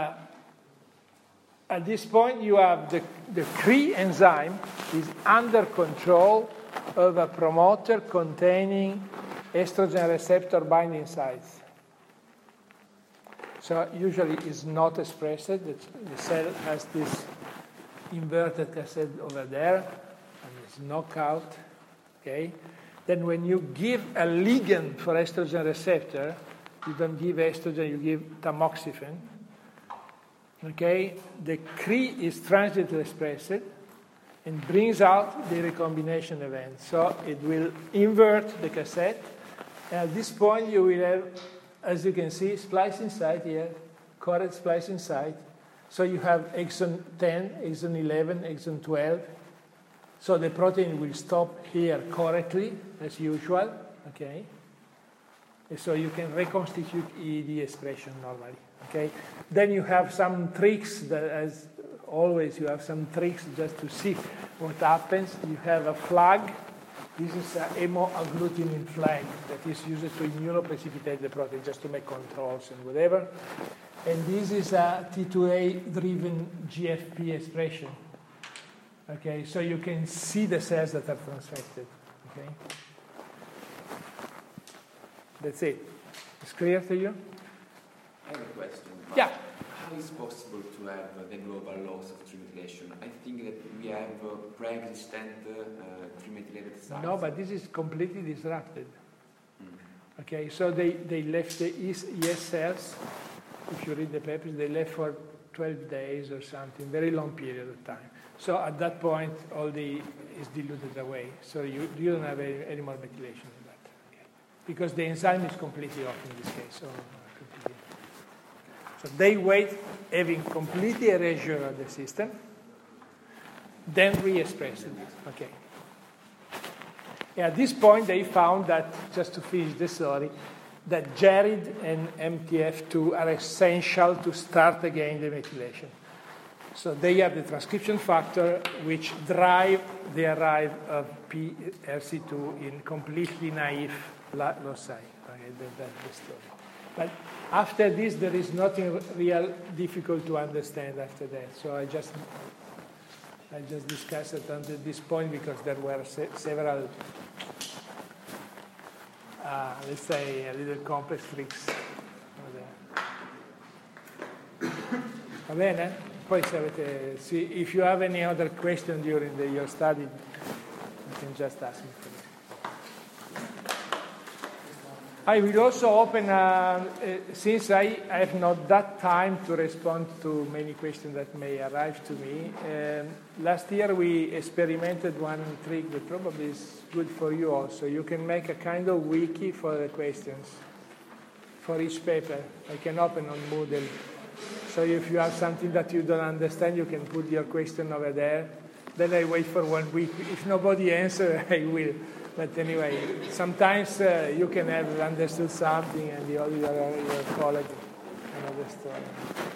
at this point, you have the Cray enzyme is under control of a promoter containing estrogen receptor binding sites. So usually it's not expressed. The cell has this inverted cassette over there, and it's knockout. Okay. Then when you give a ligand for estrogen receptor, you don't give estrogen, you give tamoxifen. Okay. The Cray is transiently expressed and brings out the recombination event. So it will invert the cassette. And at this point, you will have, as you can see, splicing site here, correct splicing site. So you have exon 10, exon 11, exon 12. So the protein will stop here correctly, as usual. Okay. And so you can reconstitute EED expression normally. Okay. Then you have some tricks, that, as always, you have some tricks just to see what happens. You have a flag. This is an hemoagglutinin flag that is used to immunoprecipitate the protein, just to make controls and whatever. And this is a T2A-driven GFP expression. Okay, so you can see the cells that are transfected. Okay, that's it. It's clear to you? I have a question. Yeah. How is it possible to have the global loss of trimethylation? I think that we have pre-existent trimethylated sites. No, but this is completely disrupted. Okay, so they left the ES cells. If you read the papers, they left for 12 days or something, very long period of time. So at that point, all the is diluted away. So you don't have any more methylation in that. Okay. Because the enzyme is completely off in this case. So they wait, having completely erasure of the system, then re-express it. Okay. At this point, they found that, just to finish the story, that GERD and MTF2 are essential to start again the methylation. So they are the transcription factor which drive the arrival of PRC2 in completely naive loci. Okay, that's the story. But after this, there is nothing real difficult to understand after that. So I just discussed it until this point because there were several, let's say, a little complex tricks. Va bene? Poi se avete, if you have any other question during your study, you can just ask me for it. I will also open, since I have not that time to respond to many questions that may arrive to me, last year we experimented one trick that probably is good for you also. You can make a kind of wiki for the questions for each paper. I can open on Moodle. So if you have something that you don't understand, you can put your question over there. Then I wait for 1 week. If nobody answers, I will But anyway, sometimes you can have understood something and your colleague another story.